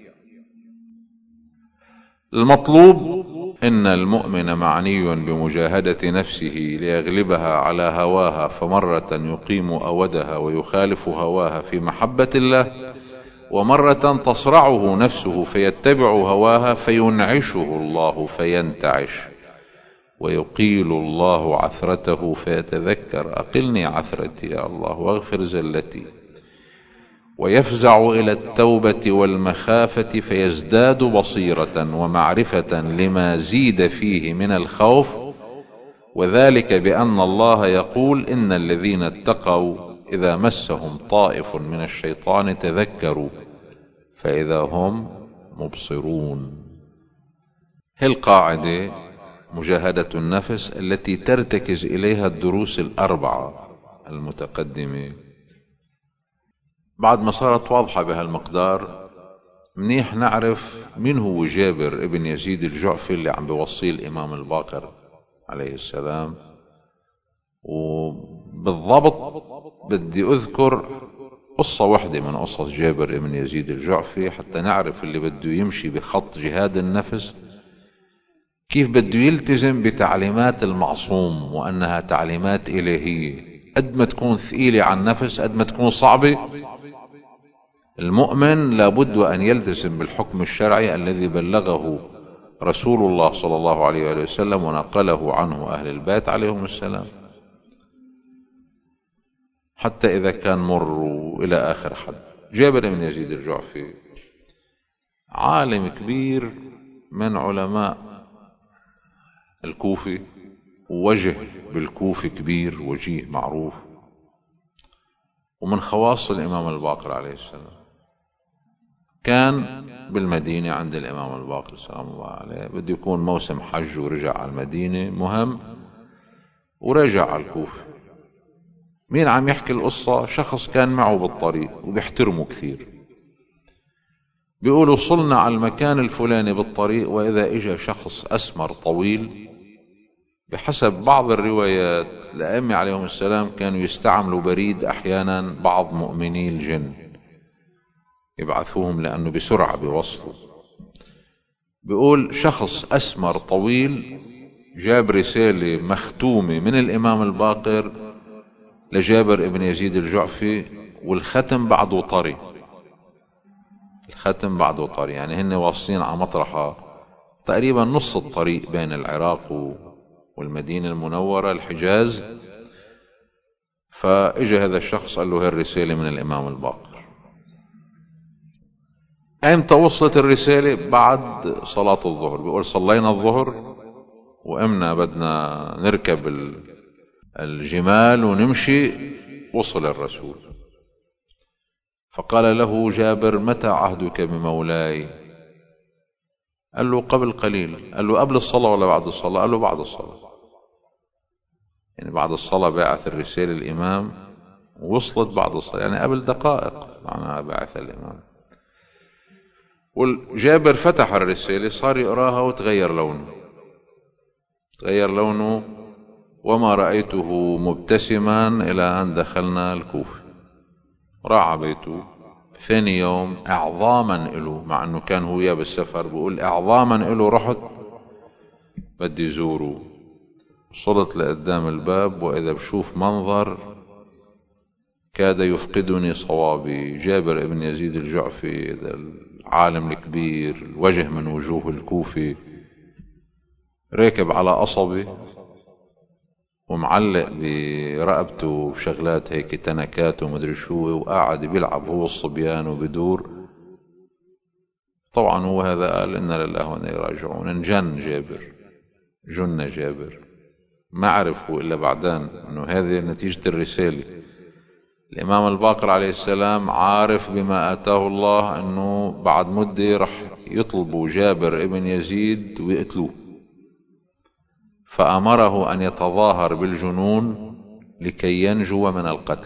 Speaker 1: المطلوب إن المؤمن معني بمجاهدة نفسه ليغلبها على هواها، فمرة يقيم أودها ويخالف هواها في محبة الله، ومرة تصرعه نفسه فيتبع هواها فينعشه الله فينتعش، ويقيل الله عثرته فيتذكر أقلني عثرتي يا الله واغفر زلتي، ويفزع إلى التوبة والمخافة فيزداد بصيرة ومعرفة لما زيد فيه من الخوف، وذلك بأن الله يقول إن الذين اتقوا إذا مسهم طائف من الشيطان تذكروا فإذا هم مبصرون. هي القاعدة مجاهدة النفس التي ترتكز إليها الدروس الأربعة المتقدمة. بعد ما صارت واضحة بهالمقدار منيح نعرف من هو جابر ابن يزيد الجعفي اللي عم بيوصيه الإمام الباقر عليه السلام. وبالضبط بدي أذكر قصة واحدة من قصص جابر ابن يزيد الجعفي حتى نعرف اللي بده يمشي بخط جهاد النفس كيف بده يلتزم بتعليمات المعصوم، وأنها تعليمات إلهية. قد ما تكون ثقيلة على النفس قد ما تكون صعبة، المؤمن لابد أن يلتزم بالحكم الشرعي الذي بلغه رسول الله صلى الله عليه وآله وسلم ونقله عنه أهل البيت عليهم السلام، حتى إذا كان مر إلى آخر حد. جابر بن يزيد الجعفي عالم كبير من علماء الكوفة، ووجه بالكوفة كبير، وجيه معروف، ومن خواص الإمام الباقر عليه السلام. كان بالمدينة عند الإمام الباقر سلام الله عليه، بده يكون موسم حج ورجع على المدينة مهم، ورجع على الكوفة. مين عم يحكي القصة؟ شخص كان معه بالطريق وبيحترمه كثير. بيقول وصلنا على المكان الفلاني بالطريق، وإذا إجا شخص أسمر طويل. بحسب بعض الروايات الأئمة عليهم السلام كانوا يستعملوا بريد أحيانا بعض مؤمني الجن، يبعثوهم لأنه بسرعة بيوصلوا. بيقول شخص أسمر طويل جاب رسالة مختومة من الإمام الباقر لجابر ابن يزيد الجعفي، والختم بعده طري. الختم بعده طري، يعني هن واصلين على مطرحة تقريبا نص الطريق بين العراق والمدينة المنورة الحجاز. فإجا هذا الشخص قال له هي الرسالة من الإمام الباقر. أيمتى وصلت الرسالة؟ بعد صلاة الظهر. بيقول صلينا الظهر وقمنا بدنا نركب الجمال ونمشي، وصل الرسول. فقال له جابر متى عهدك بمولاي؟ قال له قبل قليل. قال له قبل الصلاة ولا بعد الصلاة؟ قال له بعد الصلاة. يعني بعد الصلاة بعث الرسالة الإمام، وصلت بعد الصلاة يعني قبل دقائق معناها بعث الإمام. والجابر فتح الرسالة صار يقراها وتغير لونه، تغير لونه، وما رأيته مبتسما إلى أن دخلنا الكوفة. راح بيته ثاني يوم إعظاما إله، مع أنه كان هو وياه بالسفر، بقول إعظاما إله رحت بدي زوره. وصلت لقدام الباب وإذا بشوف منظر كاد يفقدني صوابي. جابر ابن يزيد الجعفي العالم الكبير، الوجه من وجوه الكوفة، راكب على قصبة ومعلق برقبته بشغلات هيك تنكات ومدري شو، وقاعد بيلعب هو الصبيان وبدور. طبعا هو هذا قال إنا لله وإنا إليه راجعون. انجن جابر، جن جابر، ما عرفوا إلا بعدين أنه هذه نتيجة الرسالة. الإمام الباقر عليه السلام عارف بما آتاه الله أنه بعد مدة رح يطلبوا جابر ابن يزيد ويقتلوه، فأمره أن يتظاهر بالجنون لكي ينجو من القتل.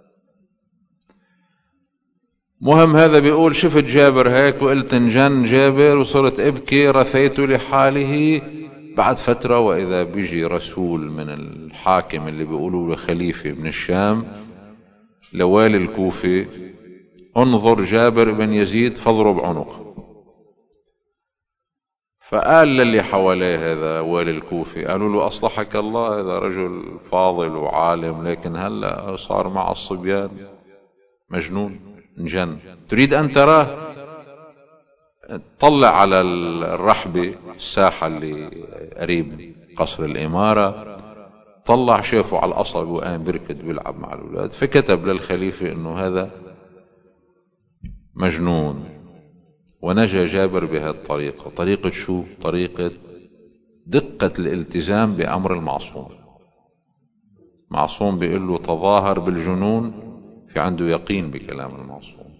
Speaker 1: مهم هذا بيقول شفت جابر هيك وقلت انجن جابر وصرت ابكي، رثيت لحاله. بعد فترة وإذا بيجي رسول من الحاكم اللي بيقولوا له خليفة من الشام لوالي الكوفة، انظر جابر بن يزيد فاضرب عنقه. فقال للي حواليه هذا والي الكوفة، قالوا له أصلحك الله هذا رجل فاضل وعالم، لكن هلأ صار مع الصبيان مجنون انجن. تريد أن تراه، طلع على الرحبة، الساحة اللي قريب قصر الإمارة، طلع شافه على القصب وقام بركض بيلعب مع الأولاد. فكتب للخليفة إنه هذا مجنون. ونجا جابر بهذه الطريقة. طريقة شو؟ طريقة دقة الالتزام بأمر المعصوم. معصوم بيقول له تظاهر بالجنون، في عنده يقين بكلام المعصوم.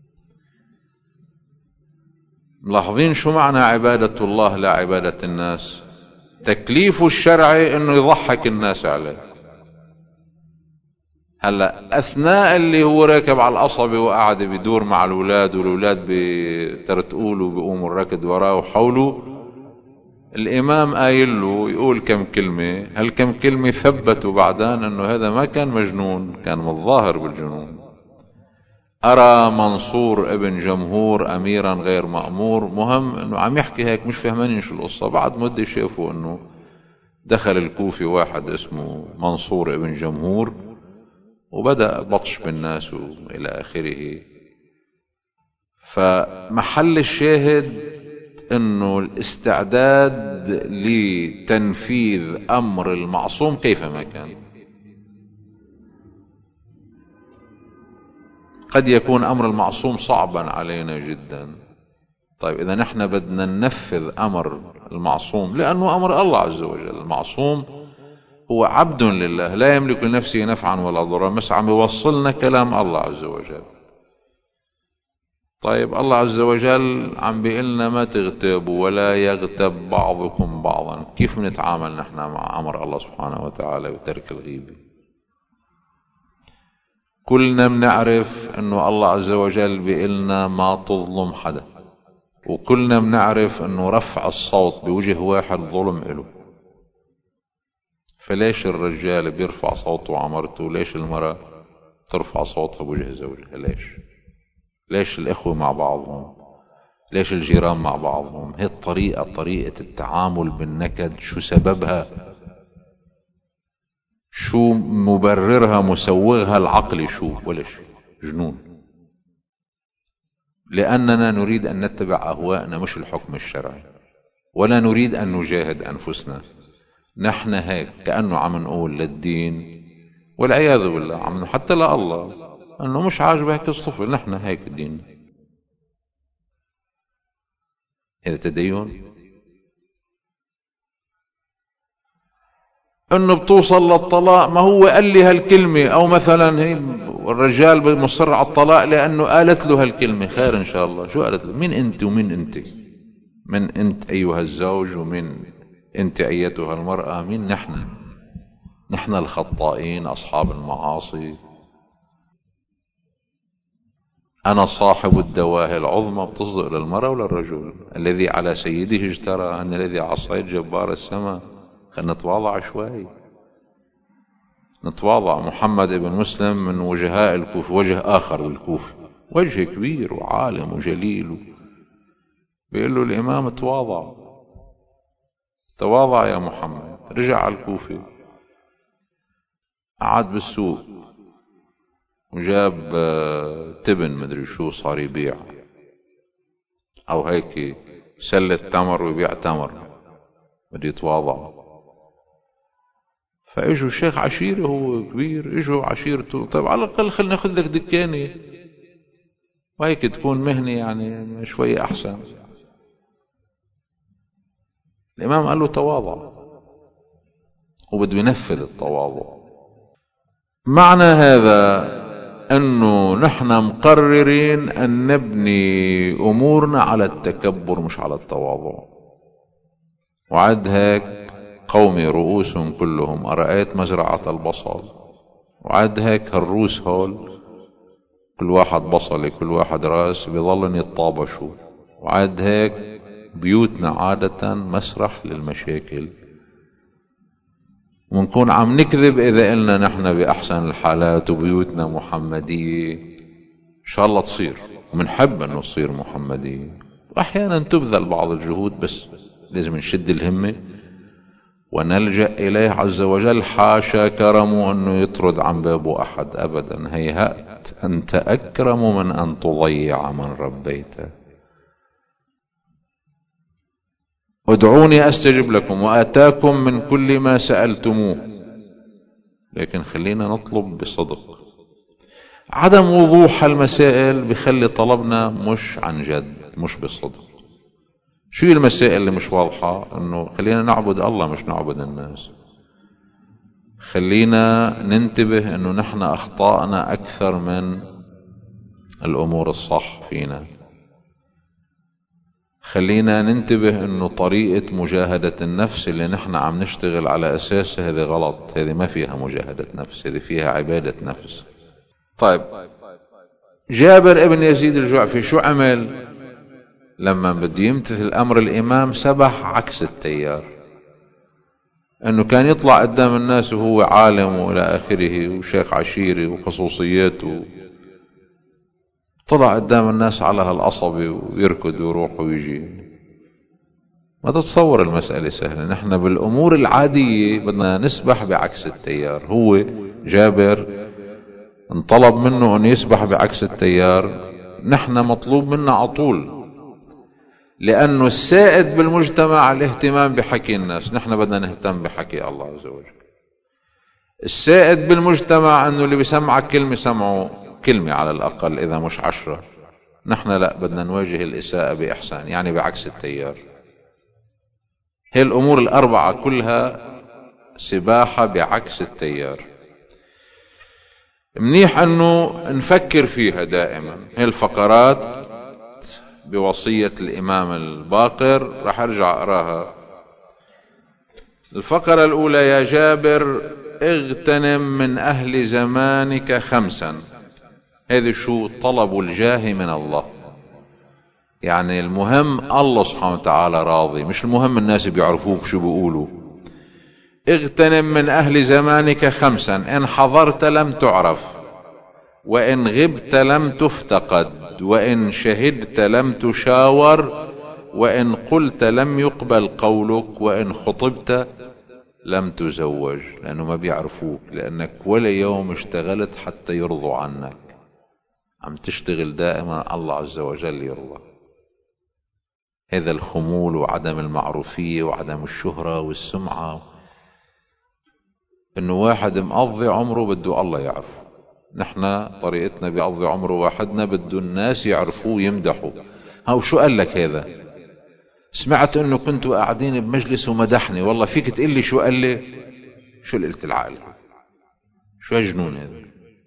Speaker 1: ملاحظين شو معنى عبادة الله لا عبادة الناس؟ تكليفه الشرعي انه يضحك الناس عليه. هلا اثناء اللي هو راكب على القصبة وقاعد بيدور مع الاولاد، والاولاد بترتقول وبيقوموا الركض وراه وحوله، الامام قايل له يقول كم كلمة. هالكم كلمة ثبتوا بعدان انه هذا ما كان مجنون، كان متظاهر بالجنون. أرى منصور ابن جمهور أميرا غير مأمور. مهم أنه عم يحكي هيك، مش فهمانين شو القصة. بعد مدة شافوا أنه دخل الكوفي واحد اسمه منصور ابن جمهور، وبدأ بطش بالناس وإلى آخره. فمحل الشاهد أنه الاستعداد لتنفيذ أمر المعصوم كيفما كان. قد يكون أمر المعصوم صعبا علينا جدا. طيب إذا نحن بدنا ننفذ أمر المعصوم، لأنه أمر الله عز وجل. المعصوم هو عبد لله لا يملك لنفسه نفعا ولا ضرا، بس عم يوصلنا كلام الله عز وجل. طيب الله عز وجل عم بيقلنا ما تغتابوا ولا يغتب بعضكم بعضا. كيف نتعامل نحن مع أمر الله سبحانه وتعالى وترك الغيبة؟ كلنا بنعرف انه الله عز وجل بيقلنا ما تظلم حدا، وكلنا بنعرف انه رفع الصوت بوجه واحد ظلم إله. فليش الرجال بيرفع صوته وعمرته؟ ليش المرأة ترفع صوتها بوجه زوجها؟ ليش الإخوة مع بعضهم؟ ليش الجيران مع بعضهم؟ هي الطريقة، طريقة التعامل بالنكد، شو سببها؟ شو مبررها مسوغها العقلي؟ شو؟ ولا شيء، جنون. لأننا نريد أن نتبع أهواءنا مش الحكم الشرعي، ولا نريد أن نجاهد أنفسنا. نحن هيك كأنه عم نقول للدين والعياذ بالله، عم حتى لا الله أنه مش عاجبه هيك الصفل. نحن هيك الدين. هذا تدين؟ انه بتوصل للطلاق، ما هو قال لي هالكلمة، او مثلا هي الرجال مصر على الطلاق لانه قالت له هالكلمة. خير ان شاء الله. شو قالت له؟ مين انت ومين انت؟ من انت ايها الزوج ومن انت ايتها المرأة؟ مين نحن؟ نحن الخطائين اصحاب المعاصي. انا صاحب الدواهي العظمى. بتصدق للمرأة وللرجل؟ الذي على سيده اجترى ان الذي عصيت جبار السماء. خلنا نتواضع شوي، نتواضع. محمد ابن مسلم من وجهاء الكوفة، وجه آخر بالكوفة، وجه كبير وعالم وجليل، بيقول له الإمام تواضع، تواضع يا محمد. رجع على الكوفة، قعد بالسوق وجاب تبن مدري شو صار يبيع، أو هيك سلة تمر ويبيع تمر، بده يتواضع. فاجوا الشيخ عشيرة، هو كبير، اجوا عشيرته. طيب على الأقل خلنا ناخذ لك دكانة وهيك تكون مهنة يعني شوية أحسن. الإمام قال له تواضع، وبده ينفذ التواضع. معنى هذا أنه نحن مقررين أن نبني أمورنا على التكبر مش على التواضع. وعد هيك قومي رؤوسهم كلهم أرأيت مزرعة البصل. وعد هيك هالروس هول كل واحد بصلة، كل واحد راس، بيظلن يتطابشوا. وعد هيك بيوتنا عادة مسرح للمشاكل، ونكون عم نكذب إذا قلنا نحن بأحسن الحالات وبيوتنا محمدية. إن شاء الله تصير، ومنحب أنه تصير محمدية. وأحيانا تبذل بعض الجهود، بس لازم نشد الهمة ونلجأ إليه عز وجل. حاشا كرمه أنه يطرد عن بابه أحد أبدا. هيهات أنت أكرم من أن تضيع من ربيته. ادعوني أستجب لكم وآتاكم من كل ما سألتموه. لكن خلينا نطلب بصدق. عدم وضوح المسائل بخلي طلبنا مش عن جد، مش بصدق. شو هي المسائل اللي مش واضحة؟ انه خلينا نعبد الله مش نعبد الناس. خلينا ننتبه انه نحن اخطائنا اكثر من الامور الصح فينا. خلينا ننتبه انه طريقة مجاهدة النفس اللي نحن عم نشتغل على اساسها هذه غلط. هذه ما فيها مجاهدة نفس، هذه فيها عبادة نفس. طيب، جابر ابن يزيد الجعفي شو عمل لما بده يمتثل امر الامام؟ سبح عكس التيار. انه كان يطلع قدام الناس وهو عالم والى اخره وشيخ عشيري وخصوصياته، طلع قدام الناس على هالعصبي ويركض ويروح ويجي. ما تتصور المسألة سهلة. نحن بالامور العادية بدنا نسبح بعكس التيار. هو جابر انطلب منه ان يسبح بعكس التيار، نحن مطلوب منا عطول. لأنه السائد بالمجتمع الاهتمام بحكي الناس، نحن بدنا نهتم بحكي الله عز وجل. السائد بالمجتمع أنه اللي بيسمعك كلمة سمعه كلمة على الأقل إذا مش 10. نحن لا، بدنا نواجه الإساءة بإحسان، يعني بعكس التيار. هي الأمور الأربعة كلها سباحة بعكس التيار. منيح أنه نفكر فيها دائما. هي الفقرات بوصية الإمام الباقر راح أرجع أقراها. الفقرة الأولى: يا جابر اغتنم من أهل زمانك 5. هذا شو؟ طلب الجاه من الله. يعني المهم الله سبحانه وتعالى راضي، مش المهم الناس بيعرفوك شو بيقولوا. اغتنم من أهل زمانك 5: إن حضرت لم تعرف، وإن غبت لم تفتقد، وإن شهدت لم تشاور، وإن قلت لم يقبل قولك، وإن خطبت لم تزوج. لأنه ما بيعرفوك، لأنك ولا يوم اشتغلت حتى يرضوا عنك. عم تشتغل دائما الله عز وجل يرضى. هذا الخمول وعدم المعروفية وعدم الشهرة والسمعة، انه واحد مقضي عمره بده الله يعرفه. نحن طريقتنا بيقضي عمره واحدنا بده الناس يعرفوه يمدحوا. هاو شو قال لك هذا؟ سمعت انه كنتوا قاعدين بمجلس ومدحني، والله فيك تقول لي شو قال لي؟ شو اللي قلت العقل؟ شو هالجنون هذا؟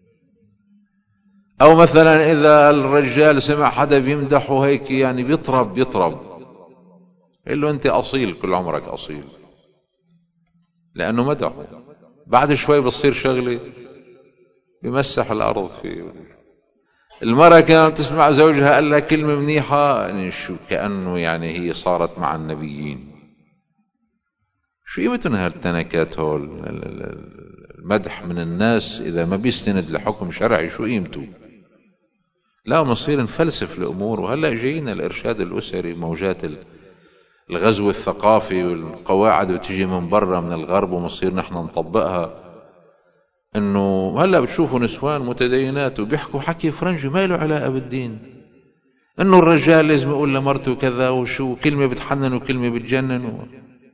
Speaker 1: او مثلا اذا الرجال سمع حدا بيمدحه هيك يعني بيطرب قل له انت اصيل، كل عمرك اصيل، لانه مدحه. بعد شوي بتصير شغله بمسح الارض فيه. المرأة كانت تسمع زوجها قال لها كلمة منيحة، يعني شو كأنه يعني هي صارت مع النبيين. شو قيمتهم هالتنكات هول؟ المدح من الناس إذا ما بيستند لحكم شرعي شو قيمته؟ لا، مصير نفلسف الأمور. وهلأ جايين الإرشاد الأسري، موجات الغزو الثقافي والقواعد بتجي من برا من الغرب، ومصير نحن نطبقها. انه هلا بتشوفوا نسوان متدينات وبيحكوا حكي فرنجي ما له علاقه بالدين، انه الرجال لازم يقول لمرته كذا وشو، كلمه بتحنن وكلمه بتجنن.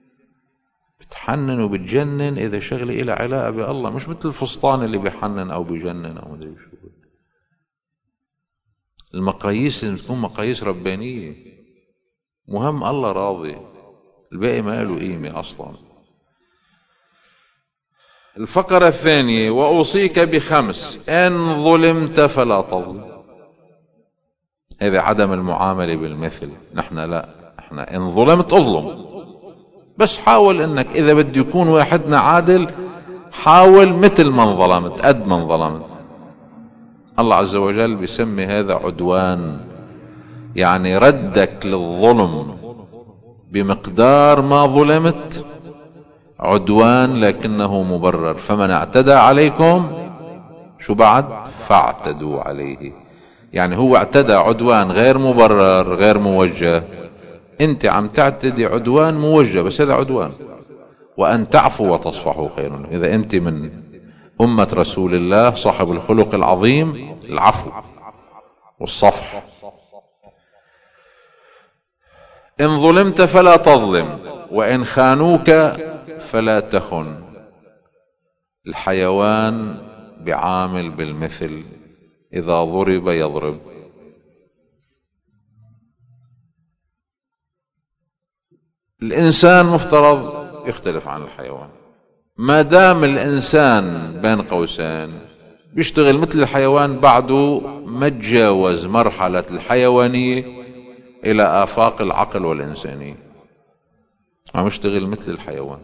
Speaker 1: بتحنن وبتجنن اذا شغله إلها علاقه بالله، مش مثل الفسطان اللي بيحنن او بيجنن او مدري شو. المقاييس لازم تكون مقاييس ربانيه. مهم الله راضي، الباقي ما له قيمه اصلا. الفقرة الثانية: وأوصيك ب5: إن ظلمت فلا تظلم. هذا عدم المعاملة بالمثل. نحن لا، احنا إن ظلمت أظلم، بس حاول إنك إذا بده يكون واحدنا عادل حاول مثل من ظلمت، قد من ظلمت. الله عز وجل بيسمي هذا عدوان، يعني ردك للظلم بمقدار ما ظلمت عدوان لكنه مبرر. فمن اعتدى عليكم شو بعد؟ فاعتدوا عليه. يعني هو اعتدى عدوان غير مبرر غير موجه، انت عم تعتدي عدوان موجه، بس هذا عدوان. وأن تعفوا وتصفحوا خير. إذا أنت من أمة رسول الله صاحب الخلق العظيم العفو والصفح. إن ظلمت فلا تظلم، وإن خانوك فلا تخن. الحيوان بعامل بالمثل، إذا ضرب يضرب. الإنسان مفترض يختلف عن الحيوان. ما دام الإنسان بين قوسين بيشتغل مثل الحيوان، بعده ما تجاوز مرحلة الحيوانية إلى آفاق العقل والإنسانية، عم يشتغل مثل الحيوان.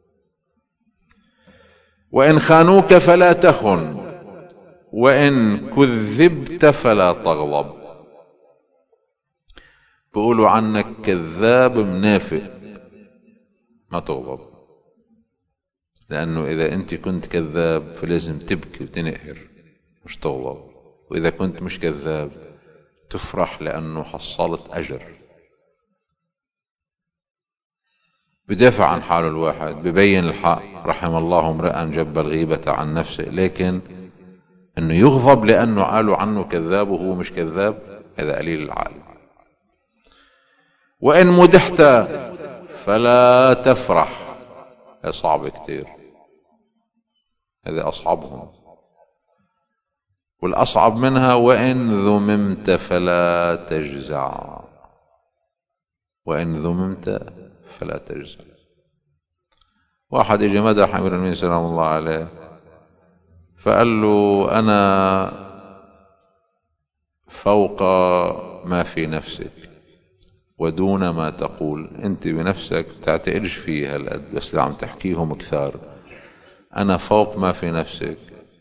Speaker 1: وإن خانوك فلا تخن، وإن كذبت فلا تغضب. بيقولوا عنك كذاب منافق، ما تغضب، لأنه إذا أنت كنت كذاب فلازم تبكي وتنقهر مش تغضب، وإذا كنت مش كذاب تفرح لأنه حصلت أجر. بدافع عن حاله الواحد، ببين الحق، رحم الله امرئا جب الغيبة عن نفسه. لكن انه يغضب لانه قالوا عنه كذاب وهو مش كذاب، هذا قليل العقل. وان مدحت فلا تفرح، هذا صعب كتير، هذا اصعبهم. والاصعب منها وان ذممت فلا تجزع، وان ذممت فلا تجزع. واحد اجى مدح امير المؤمنين سلام الله عليه، فقال له أنا فوق ما في نفسك ودون ما تقول. أنت بنفسك تعتقدش فيه هالقد، بس اللي عم تحكيهم كثار. أنا فوق ما في نفسك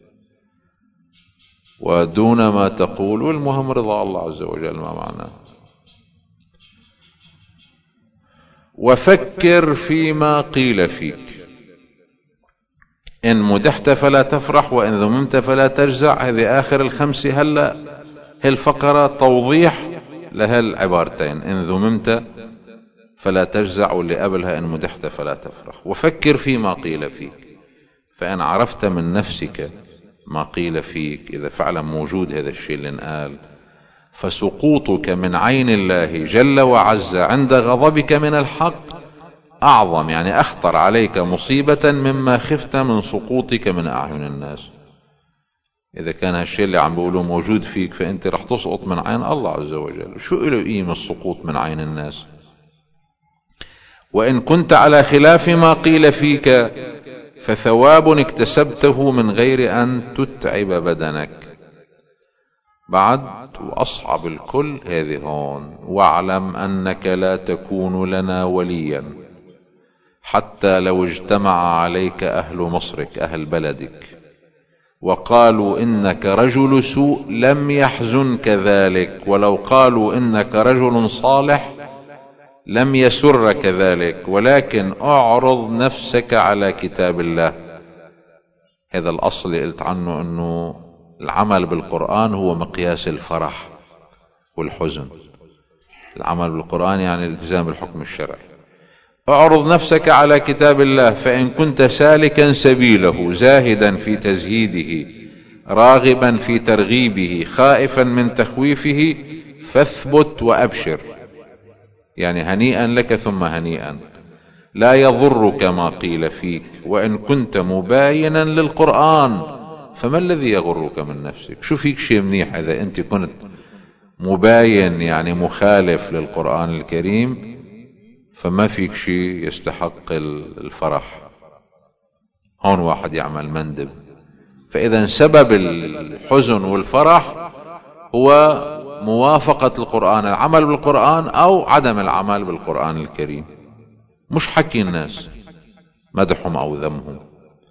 Speaker 1: ودون ما تقول، والمهم رضا الله عز وجل ما معناه. وفكر فيما قيل فيك. إن مدحت فلا تفرح، وإن ذممت فلا تجزع. هذه آخر الخمسة. هلأ هالفقرة توضيح لهالعبارتين، إن ذممت فلا تجزع، واللي قبلها إن مدحت فلا تفرح. وفكر فيما قيل فيك، فإن عرفت من نفسك ما قيل فيك، إذا فعلا موجود هذا الشيء اللي انقال، فسقوطك من عين الله جل وعز عند غضبك من الحق أعظم، يعني أخطر عليك مصيبة مما خفت من سقوطك من أعين الناس. إذا كان هالشيء اللي عم بيقولوه موجود فيك، فأنت رح تسقط من عين الله عز وجل. شو له قيمة السقوط من عين الناس؟ وإن كنت على خلاف ما قيل فيك فثواب اكتسبته من غير أن تتعب بدنك. بعد وأصعب الكل هذه هون. واعلم أنك لا تكون لنا وليا حتى لو اجتمع عليك أهل مصرك، أهل بلدك، وقالوا إنك رجل سوء لم يحزنك ذلك، ولو قالوا إنك رجل صالح لم يسرك ذلك، ولكن أعرض نفسك على كتاب الله. هذا الأصل اللي قلت عنه، أنه العمل بالقرآن هو مقياس الفرح والحزن. العمل بالقرآن يعني الالتزام بالحكم الشرعي. اعرض نفسك على كتاب الله، فإن كنت سالكا سبيله زاهدا في تزهيده راغبا في ترغيبه خائفا من تخويفه فاثبت وأبشر، يعني هنيئا لك ثم هنيئا، لا يضرك ما قيل فيك. وإن كنت مباينا للقرآن فما الذي يغرك من نفسك؟ شو فيك شيء منيح إذا أنت كنت مباين، يعني مخالف للقرآن الكريم، فما فيك شيء يستحق الفرح. هون واحد يعمل مندب. فإذا سبب الحزن والفرح هو موافقة القرآن، العمل بالقرآن أو عدم العمل بالقرآن الكريم، مش حكي الناس، مدحهم أو ذمهم.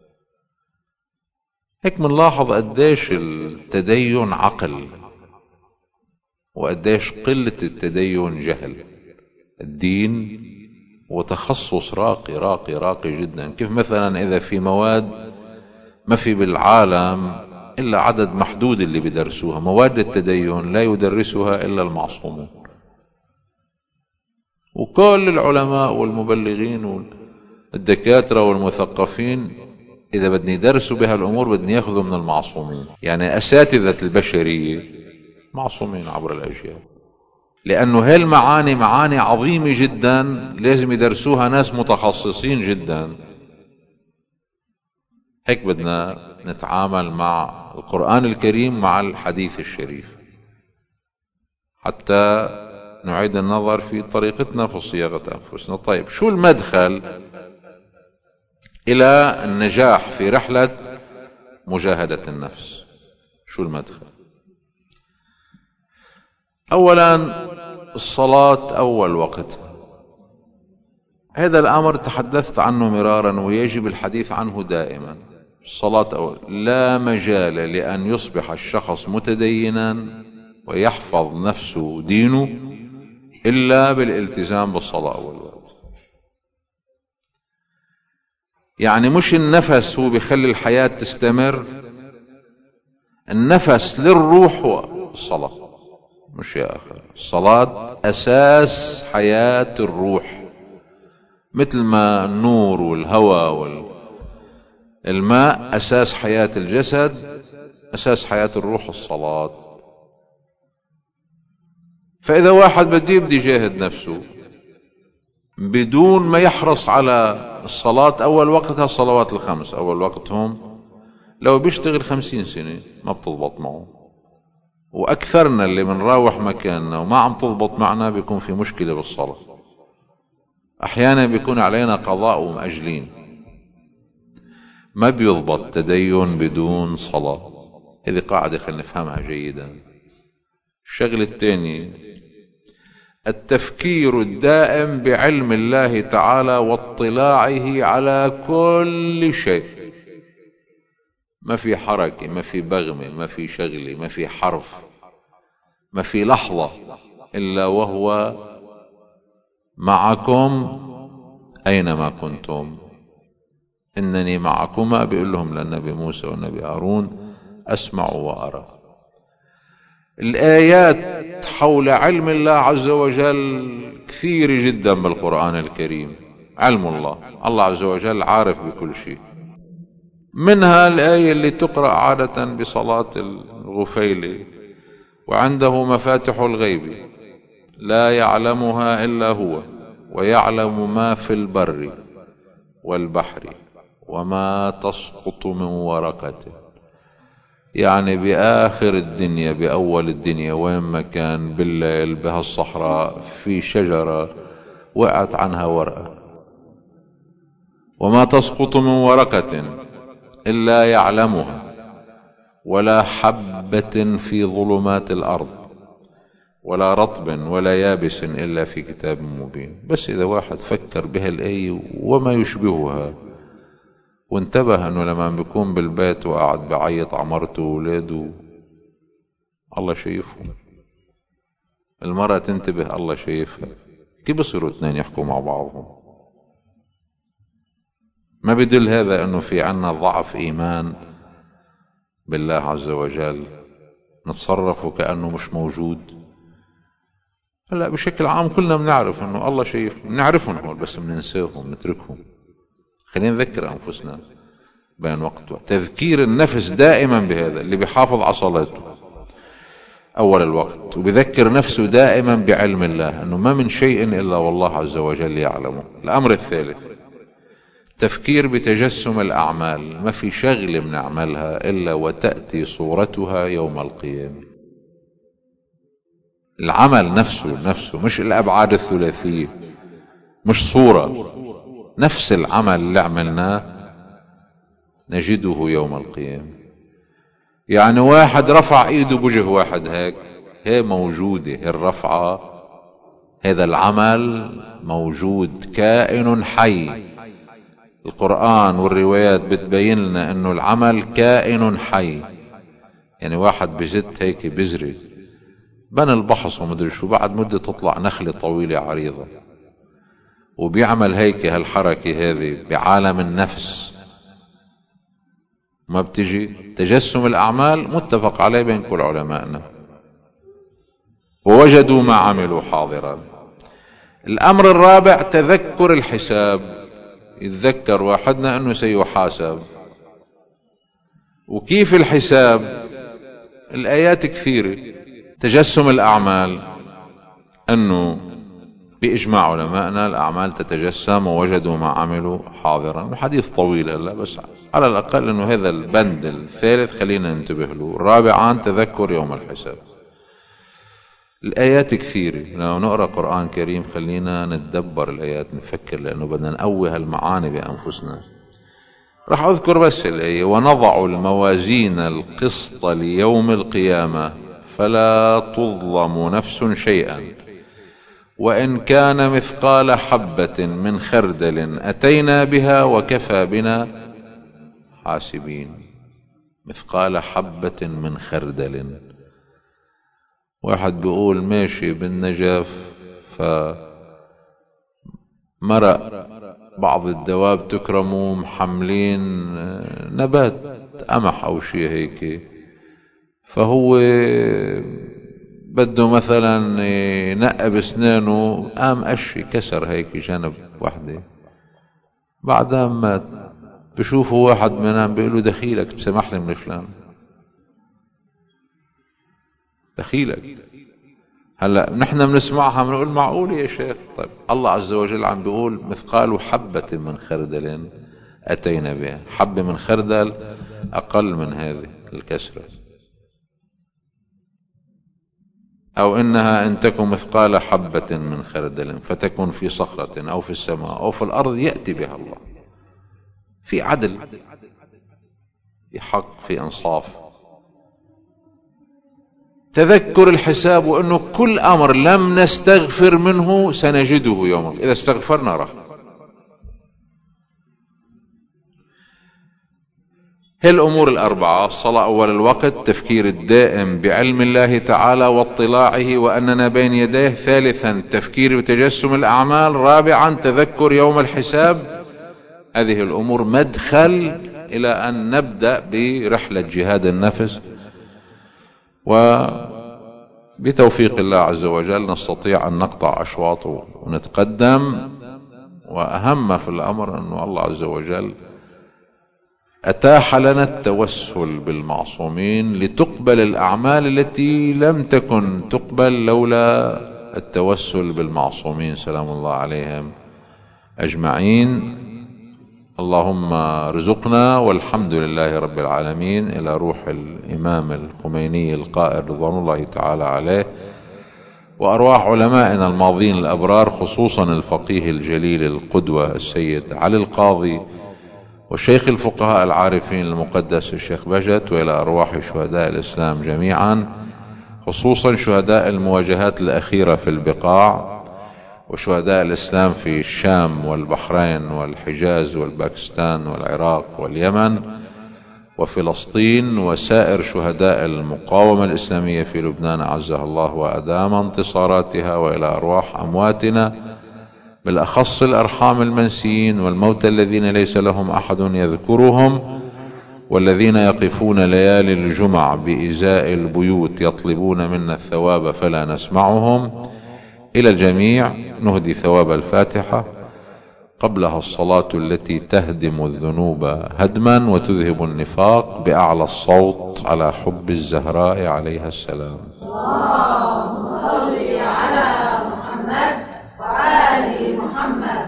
Speaker 1: هيك منلاحظ قديش التدين عقل، وقديش قلة التدين جهل. الدين وتخصص راقي راقي راقي جدا. كيف مثلا إذا في مواد ما في بالعالم إلا عدد محدود اللي بيدرسوها، مواد التدين لا يدرسها إلا المعصومون، وكل العلماء والمبلغين الدكاترة والمثقفين إذا بدني يدرسوا بها الأمور بدني يأخذوا من المعصومين، يعني أساتذة البشرية معصومين عبر الأجيال، لأنه هالمعاني معاني عظيمة جدا لازم يدرسوها ناس متخصصين جدا. هيك بدنا نتعامل مع القرآن الكريم مع الحديث الشريف حتى نعيد النظر في طريقتنا في صياغة أنفسنا. طيب، شو المدخل إلى النجاح في رحلة مجاهدة النفس؟ شو المدخل؟ أولا الصلاة أول وقت، هذا الأمر تحدثت عنه مرارا ويجب الحديث عنه دائما. الصلاة أول، لا مجال لأن يصبح الشخص متدينا ويحفظ نفسه دينه إلا بالالتزام بالصلاة أول وقت. يعني مش النفس هو بيخلي الحياة تستمر، النفس للروح هو الصلاة، مش يا أخي. الصلاة أساس حياة الروح، مثل ما النور والهواء والماء أساس حياة الجسد، أساس حياة الروح الصلاة. فإذا واحد بده يبدي يجاهد نفسه بدون ما يحرص على الصلاة أول وقتها، الصلوات الخمس أول وقتهم، لو بيشتغل 50 سنة ما بتضبط معه. وأكثرنا اللي منراوح مكاننا وما عم تضبط معنا بيكون في مشكلة بالصلاة. أحيانا بيكون علينا قضاء ومأجلين، ما بيضبط تدين بدون صلاة. هذه قاعدة خلينا نفهمها جيدا. الشغلة الثانية التفكير الدائم بعلم الله تعالى واطلاعه على كل شيء، ما في حركة، ما في بغمة، ما في شغلة، ما في حرف، ما في لحظة إلا وهو معكم أينما كنتم. إنني معكما، بيقول لهم للنبي موسى والنبي هارون، أسمع وأرى. الآيات حول علم الله عز وجل كثيرة جدا بالقرآن الكريم. علم الله، الله عز وجل عارف بكل شيء. منها الآية اللي تقرأ عادة بصلاة الغفيلة: وعنده مفاتح الغيب لا يعلمها إلا هو ويعلم ما في البر والبحر وما تسقط من ورقة. يعني بآخر الدنيا، بأول الدنيا، وين ما كان بالليل بهالصحراء في شجرة وقعت عنها ورقة، وما تسقط من ورقة إلا يعلمها ولا حبة في ظلمات الأرض ولا رطب ولا يابس إلا في كتاب مبين. بس إذا واحد فكر بهالآية وما يشبهها وانتبه أنه لما بيكون بالبيت وقاعد بعيط عمرته وولاده، الله شايفهم. المرأة تنتبه، الله شايفها. كيف بصيروا اثنين يحكوا مع بعضهم؟ ما بدل هذا أنه في عنا ضعف إيمان بالله عز وجل، نتصرف وكأنه مش موجود؟ هلا بشكل عام كلنا بنعرف أنه الله شايف، بنعرفهم هول، بس بننساهم نتركهم. خلينا نذكر أنفسنا بين وقت وقت. تذكير النفس دائما بهذا اللي بيحافظ على صلاته أول الوقت، وبذكر نفسه دائما بعلم الله أنه ما من شيء إلا والله عز وجل يعلمه. الأمر الثالث تفكير بتجسم الأعمال، ما في شغلة بنعملها إلا وتأتي صورتها يوم القيامة. العمل نفسه مش الأبعاد الثلاثية، مش صورة، نفس العمل اللي عملناه نجده يوم القيامة. يعني واحد رفع ايده بوجه واحد هيك، هي موجودة الرفعة، هذا العمل موجود، كائن حي. القرآن والروايات بتبين لنا انه العمل كائن حي. يعني واحد بزت هيك بزري، بنى البحص ومدري شو، بعد مدة تطلع نخلة طويلة عريضة، وبيعمل هيك هالحركة هذه بعالم النفس. ما بتجي تجسم الأعمال متفق عليه بين كل علمائنا، ووجدوا ما عملوا حاضرا. الأمر الرابع تذكر الحساب. يتذكر واحدنا أنه سيحاسب. وكيف الحساب؟ الآيات كثيرة. تجسم الأعمال، أنه بإجماع علماءنا الأعمال تتجسم ووجدوا ما عملوا حاضرا. الحديث طويل هلا، بس على الأقل أنه هذا البند الثالث خلينا ننتبه له. رابعا تذكر يوم الحساب. الآيات كثيرة، لو نقرأ قرآن كريم خلينا نتدبر الآيات، نفكر، لأنه بدنا نقوي هالمعاني بأنفسنا. راح أذكر بس الآية: ونضع الموازين القسط ليوم القيامة فلا تظلم نفس شيئا وإن كان مثقال حبة من خردل أتينا بها وكفى بنا حاسبين. مثقال حبة من خردل. واحد بيقول ماشي بالنجف، فمرق بعض الدواب تكرموا محملين نبات قمح أو شيء هيك، فهو بده مثلا ينقب اسنانه، قام قشي كسر هيك جنب وحده، بعدها مات. بشوفه واحد منهم بيقول له دخيلك تسمح لي من فلان، دخيلك. هلا نحن بنسمعها بنقول معقول يا شيخ؟ طيب الله عز وجل عم بيقول مثقال حبة من خردل أتينا بها. حبة من خردل أقل من هذه الكسرة. أو إنها إن تكن مثقال حبة من خردل فتكن في صخرة أو في السماء أو في الأرض يأتي بها الله. في عدل، في حق، في إنصاف. تذكر الحساب، وأنه كل أمر لم نستغفر منه سنجده يوم إذا استغفرنا راح. هي الأمور الأربعة: الصلاة أول الوقت، تفكير الدائم بعلم الله تعالى واطلاعه وأننا بين يديه، ثالثا تفكير بتجسم الأعمال، رابعا تذكر يوم الحساب. هذه الأمور مدخل إلى أن نبدأ برحلة جهاد النفس، وبتوفيق الله عز وجل نستطيع أن نقطع أشواط ونتقدم. وأهم في الأمر أن الله عز وجل أتاح لنا التوسل بالمعصومين لتقبل الأعمال التي لم تكن تقبل لولا التوسل بالمعصومين سلام الله عليهم أجمعين. اللهم ارزقنا، والحمد لله رب العالمين، إلى روح الإمام الخميني القائد رضوان الله تعالى عليه، وأرواح علمائنا الماضين الأبرار، خصوصا الفقيه الجليل القدوة السيد علي القاضي، والشيخ الفقهاء العارفين المقدس الشيخ بجت، وإلى أرواح شهداء الإسلام جميعا، خصوصا شهداء المواجهات الأخيرة في البقاع، وشهداء الإسلام في الشام والبحرين والحجاز والباكستان والعراق واليمن وفلسطين، وسائر شهداء المقاومة الإسلامية في لبنان عزها الله وأدام انتصاراتها، وإلى أرواح أمواتنا بالأخص الأرحام المنسيين والموتى الذين ليس لهم أحد يذكرهم، والذين يقفون ليالي الجمع بإزاء البيوت يطلبون منا الثواب فلا نسمعهم. إلى الجميع نهدي ثواب الفاتحة، قبلها الصلاة التي تهدم الذنوب هدما وتذهب النفاق بأعلى الصوت على حب الزهراء عليها السلام.
Speaker 2: اللهم صل على محمد وآل محمد.